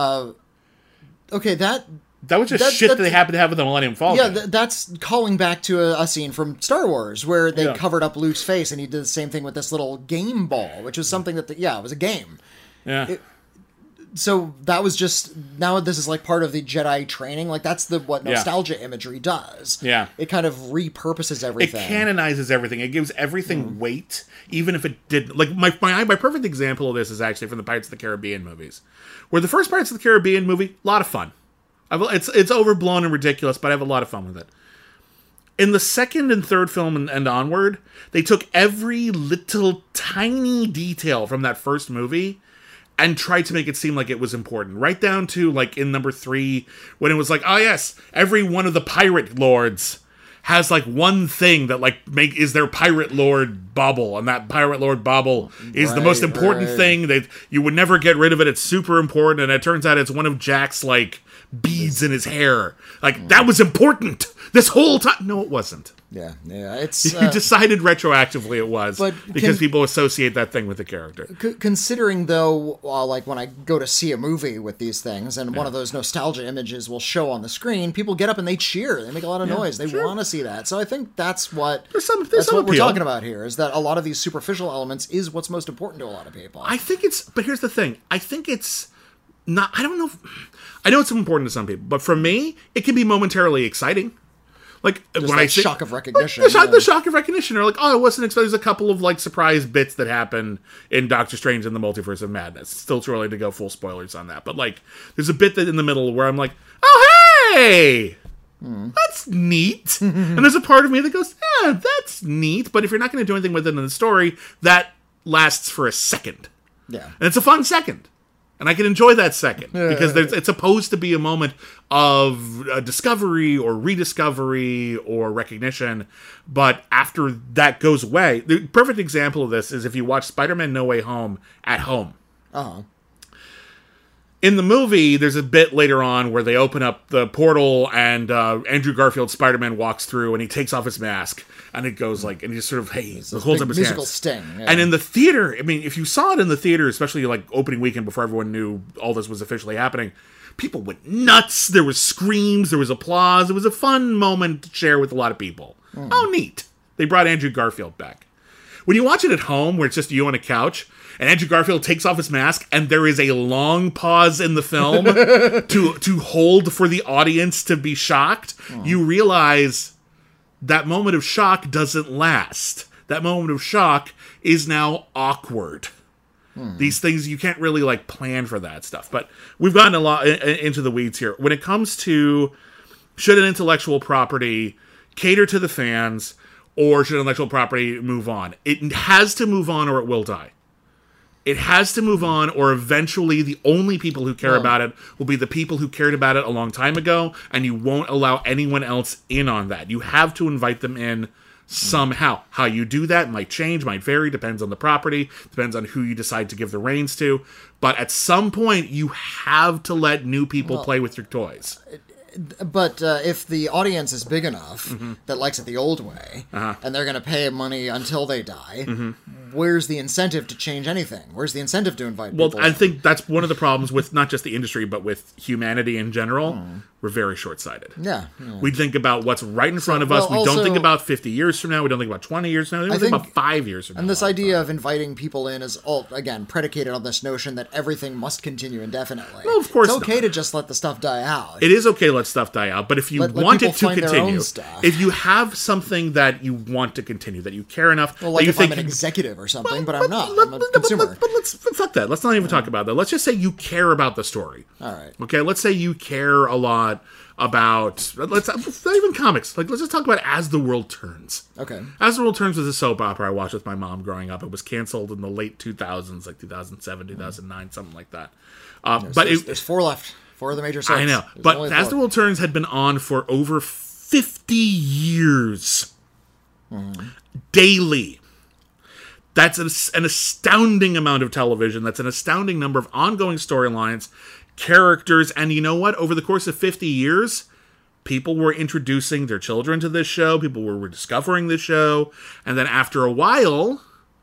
Okay, that That was just That- shit that they that's- happened to have with the Millennium Falcon. yeah, th- that's calling back to a, a scene from Star Wars where they Yeah. covered up Luke's face, and he did the same thing with this little game ball, which was something that the, yeah, it was a game. yeah. So that was just now this is like part of the Jedi training. Like that's the what Yeah. nostalgia imagery does. Yeah. it kind of repurposes It everything. canonizes everything. It gives everything weight, even if it did. Like my my my perfect example of this is actually from the Pirates of the Caribbean movies, where the first Pirates of the Caribbean movie, a lot of fun. I've, it's it's overblown and ridiculous, but I have a lot of fun with it. In the second and third film and, and onward, they took every little tiny detail from that first movie and tried to make it seem like it was important. Right down to, like, in number three, when it was like, oh yes, every one of the pirate lords has, like, one thing that, like, make is their pirate lord bauble, and that pirate lord bauble is the Right, most important right. thing, that you would never get rid of it, it's super important, and it turns out it's one of Jack's, like, beads in his hair. Like, that was important this whole time. No, it wasn't. yeah, yeah, it's You uh, decided retroactively it was, But because can- people associate that thing with the character. c- considering though, uh, like when I go to see a movie with these things, and one of those nostalgia images will show on the screen, people get up and they cheer. They make a lot of noise. They sure. want to see that. So I think that's what There's some- there's that's some what we're appeal. talking about here. Is that a lot of these superficial elements is what's most important to a lot of people. I think it's, but here's the thing. I think it's not, I don't know, if, I know it's important to some people, but for me, it can be momentarily exciting. Like, Just when that I say, shock of recognition. the, shock, yeah. the shock of recognition, or like, oh, I wasn't expecting, there's a couple of, like, surprise bits that happen in Doctor Strange and the Multiverse of Madness. Still too early to go full spoilers on that, but, like, there's a bit that in the middle where I'm like, oh, hey! That's neat. And there's a part of me that goes, yeah, that's neat, but if you're not going to do anything with it in the story, that lasts for a second. Yeah. And it's a fun second. And I can enjoy that second. Because there's, it's supposed to be a moment of uh, discovery or rediscovery or recognition. But after that goes away, the perfect example of this is if you watch Spider-Man No Way Home at home. Uh-huh. In the movie, there's a bit later on where they open up the portal and uh, Andrew Garfield Spider-Man walks through and he takes off his mask and it goes like, and he just sort of, hey, he holds big up his musical hands. sting. Yeah. And in the theater, I mean, if you saw it in the theater, especially like opening weekend before everyone knew all this was officially happening, people went nuts. There was screams, there was applause. It was a fun moment to share with a lot of people. Mm. Oh, neat. They brought Andrew Garfield back. When you watch it at home, where it's just you on a couch, and Andrew Garfield takes off his mask, and there is a long pause in the film to to hold for the audience to be shocked, you realize that moment of shock doesn't last. That moment of shock is now awkward. These things, you can't really, like, plan for that stuff. But we've gotten a lot i- i- into the weeds here. When it comes to, should an intellectual property cater to the fans, or should intellectual property move on? It has to move on or it will die. It has to move on, or eventually the only people who care Well- about it will be the people who cared about it a long time ago, and you won't allow anyone else in on that. You have to invite them in somehow. How you do that might change, might vary, depends on the property, depends on who you decide to give the reins to. But at some point, you have to let new people play with your toys. But uh, if the audience is big enough Mm-hmm. that likes it the old way, Uh-huh. and they're going to pay money until they die, Mm-hmm. where's the incentive to change anything? Where's the incentive to invite Well, people? I think that's one of the problems with not just the industry, but with humanity in general. Mm. We're very short-sighted. Yeah, yeah. We think about what's right in front so, of us. Well, we also, don't think about fifty years from now. We don't think about twenty years from now. We don't I think, think about five years from and now. And this idea of inviting people in is, all again, predicated on this notion that everything must continue indefinitely. Well, of course It's okay not. to just let the stuff die out. It is okay to let stuff die out, but if you Let- let want it people to find their continue, own stuff. if you have something that you want to continue, that you care enough, Well, that like you if think I'm an you- executive or something, but, But- I'm not. but- I'm a but- but- consumer. But, but let's fuck that. Let's not even talk about that. Let's just say you care about the story. All right. Okay. Let's say you care a lot about. Let's not even comics. Like let's just talk about As the World Turns. Okay. As the World Turns was a soap opera I watched with my mom growing up. It was canceled in the late two thousands, like two thousand seven, two thousand nine, something like that. Uh, There's, but there's, it, there's four left. Four of the major soaps. I know, There's but only As four. the World Turns had been on for over fifty years. Mm-hmm. Daily. That's an, an astounding amount of television. That's an astounding number of ongoing storylines, characters, and you know what? Over the course of fifty years, people were introducing their children to this show, people were rediscovering this show, and then after a while,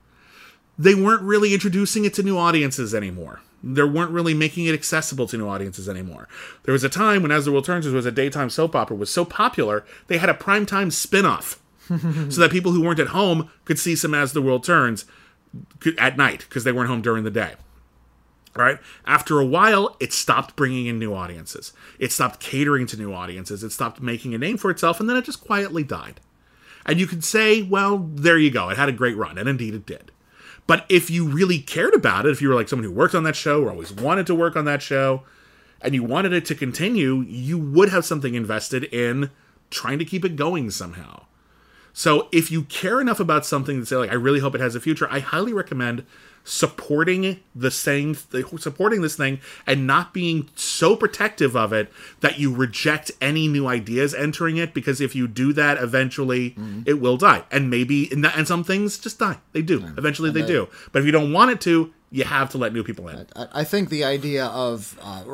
they weren't really introducing it to new audiences anymore. They weren't really making it accessible to new audiences anymore. There was a time when As the World Turns was a daytime soap opera, was so popular, they had a primetime spin-off so that people who weren't at home could see some As the World Turns at night because they weren't home during the day. All right. After a while, it stopped bringing in new audiences. It stopped catering to new audiences. It stopped making a name for itself, and then it just quietly died. And you could say, well, there you go. It had a great run, and indeed it did. But if you really cared about it, if you were like someone who worked on that show or always wanted to work on that show, and you wanted it to continue, you would have something invested in trying to keep it going somehow. So if you care enough about something to say, like, I really hope it has a future, I highly recommend supporting the same, supporting this thing and not being so protective of it that you reject any new ideas entering it, because if you do that, eventually mm-hmm. it will die. And maybe, and, that, and some things just die. They do. Yeah. Eventually and they, they do. But if you don't want it to, you have to let new people in. I, I think the idea of uh,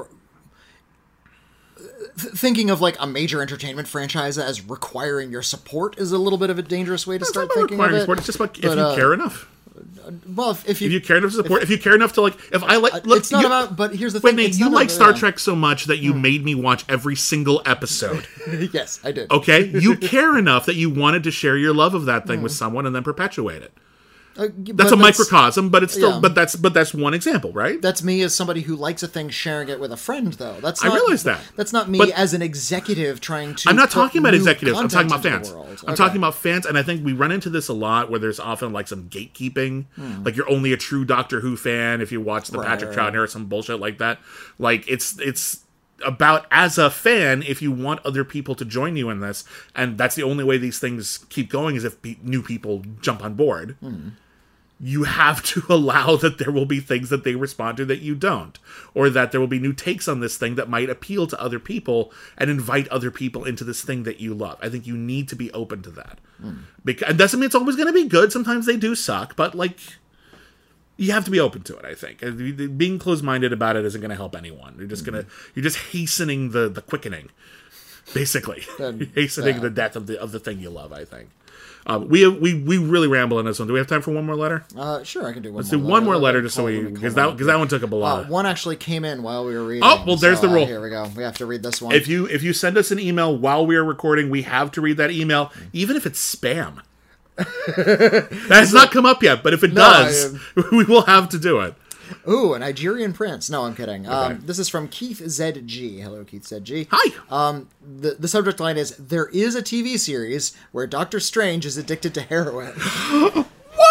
th- thinking of like a major entertainment franchise as requiring your support is a little bit of a dangerous way to it's start not thinking of it. Support. It's just about but, if you uh, care enough. Well, if, if you if you care enough to support, if, if you care enough to like, if I like, look, it's not you, about. But here's the wait, thing: Nate, it's you not like about, Star yeah. Trek so much that you mm. made me watch every single episode. Yes, I did. Okay, you care enough that you wanted to share your love of that thing mm. with someone and then perpetuate it. Uh, that's a that's, microcosm, but it's still, yeah. but that's, but that's one example, right? That's me as somebody who likes a thing sharing it with a friend, though. That's not, I realize that. That's not me but as an executive trying to. I'm not talking about executives. I'm talking about fans. I'm okay. talking about fans, and I think we run into this a lot, where there's often like some gatekeeping, mm. like you're only a true Doctor Who fan if you watch the right, Patrick right. Troughton or some bullshit like that. Like it's it's. about as a fan, if you want other people to join you in this, and that's the only way these things keep going is if pe- new people jump on board. Mm. You have to allow that there will be things that they respond to that you don't, or that there will be new takes on this thing that might appeal to other people and invite other people into this thing that you love. I think you need to be open to that. Mm. Because, it doesn't mean it's always going to be good. Sometimes they do suck, but like, you have to be open to it, I think. Being closed-minded about it isn't going to help anyone. You're just mm. going to, you're just hastening the, the quickening, basically. Then, hastening yeah. the death of the, of the thing you love, I think. Um, we we we really ramble on this one. Do we have time for one more letter? Uh, sure, I can do one. Let's more do letter. one more letter just so we because that because that one took up a lot. Uh, one actually came in while we were reading. Oh well, there's so, the rule. Uh, here we go. We have to read this one. If you if you send us an email while we are recording, we have to read that email, even if it's spam. That has not come up yet, but if it no, does, I, we will have to do it. Ooh, a Nigerian prince. No, I'm kidding. Okay. Um, this is from Keith Z G. Hello, Keith Z G. Hi. Um, the, the subject line is, there is a T V series where Doctor Strange is addicted to heroin. What?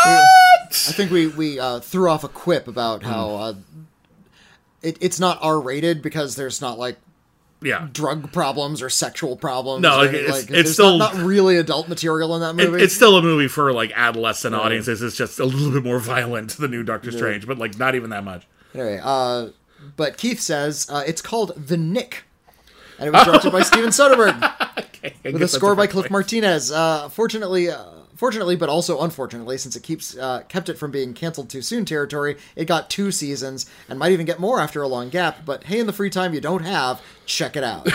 I think we, we uh, threw off a quip about how uh, it, it's not R-rated because there's not, like, yeah. drug problems or sexual problems. No, like, or, it's, like, it's still not, not really adult material in that movie. It, it's still a movie for like adolescent yeah. audiences. It's just a little bit more violent than New Doctor yeah. Strange, but like not even that much. Anyway, uh, but Keith says uh, it's called The Nick, and it was directed by Steven Soderbergh okay, with a score by Cliff point. Martinez. Uh, fortunately. Uh, Fortunately, but also unfortunately, since it keeps uh, kept it from being canceled too soon territory, it got two seasons and might even get more after a long gap. But hey, in the free time you don't have, check it out.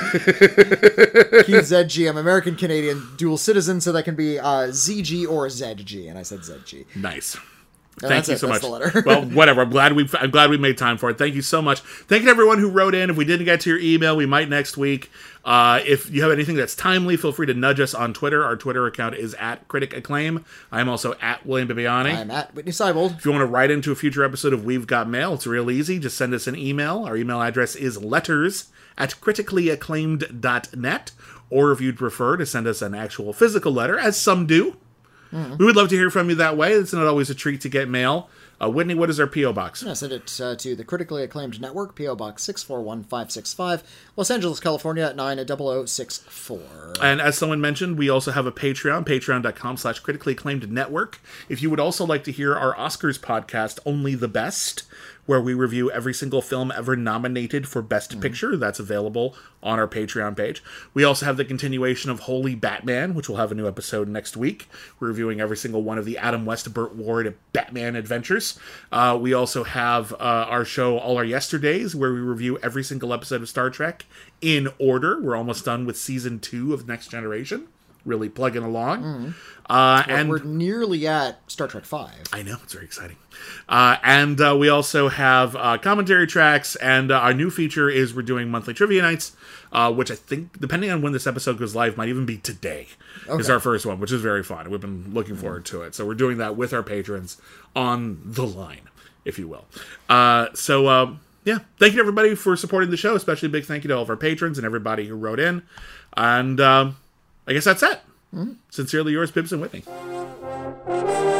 Keith Z G, I'm American-Canadian dual citizen, so that can be uh, Z G or Z G, and I said Z G. Nice. No, Thank that's you it. so That's much. the letter. Well, whatever. I'm glad we I'm glad we made time for it. Thank you so much. Thank you to everyone who wrote in. If we didn't get to your email, we might next week. Uh, if you have anything that's timely, feel free to nudge us on Twitter. Our Twitter account is at Critic Acclaim. I'm also at William Bibiani. I'm at Whitney Seibold. If you want to write into a future episode of We've Got Mail, it's real easy. Just send us an email. Our email address is letters at critically acclaimed dot net. Or if you'd prefer to send us an actual physical letter, as some do, mm-hmm. we would love to hear from you that way. It's not always a treat to get mail. Uh, Whitney, what is our P O Box? Yeah, send it uh, to the Critically Acclaimed Network, P O Box six four one five six five, Los Angeles, California, nine zero zero six four. And as someone mentioned, we also have a Patreon, patreon.com slash critically acclaimed network. If you would also like to hear our Oscars podcast, Only the Best, where we review every single film ever nominated for Best mm-hmm. Picture, that's available on our Patreon page. We also have the continuation of Holy Batman, which will have a new episode next week. We're reviewing every single one of the Adam West, Burt Ward Batman adventures. Uh, we also have uh, our show All Our Yesterdays, where we review every single episode of Star Trek in order. We're almost done with season two of Next Generation. Really plugging along. Mm. Uh, well, and we're nearly at Star Trek five. I know, it's very exciting. Uh, and uh, we also have uh, commentary tracks, and uh, our new feature is we're doing monthly trivia nights, uh, which I think, depending on when this episode goes live, might even be today. Okay. Is our first one, which is very fun. We've been looking mm. forward to it. So we're doing that with our patrons on the line, if you will. Uh, so, uh, yeah, thank you to everybody for supporting the show, especially a big thank you to all of our patrons and everybody who wrote in. And um, I guess that's it. Mm-hmm. Sincerely yours, Bibbs and Whitney.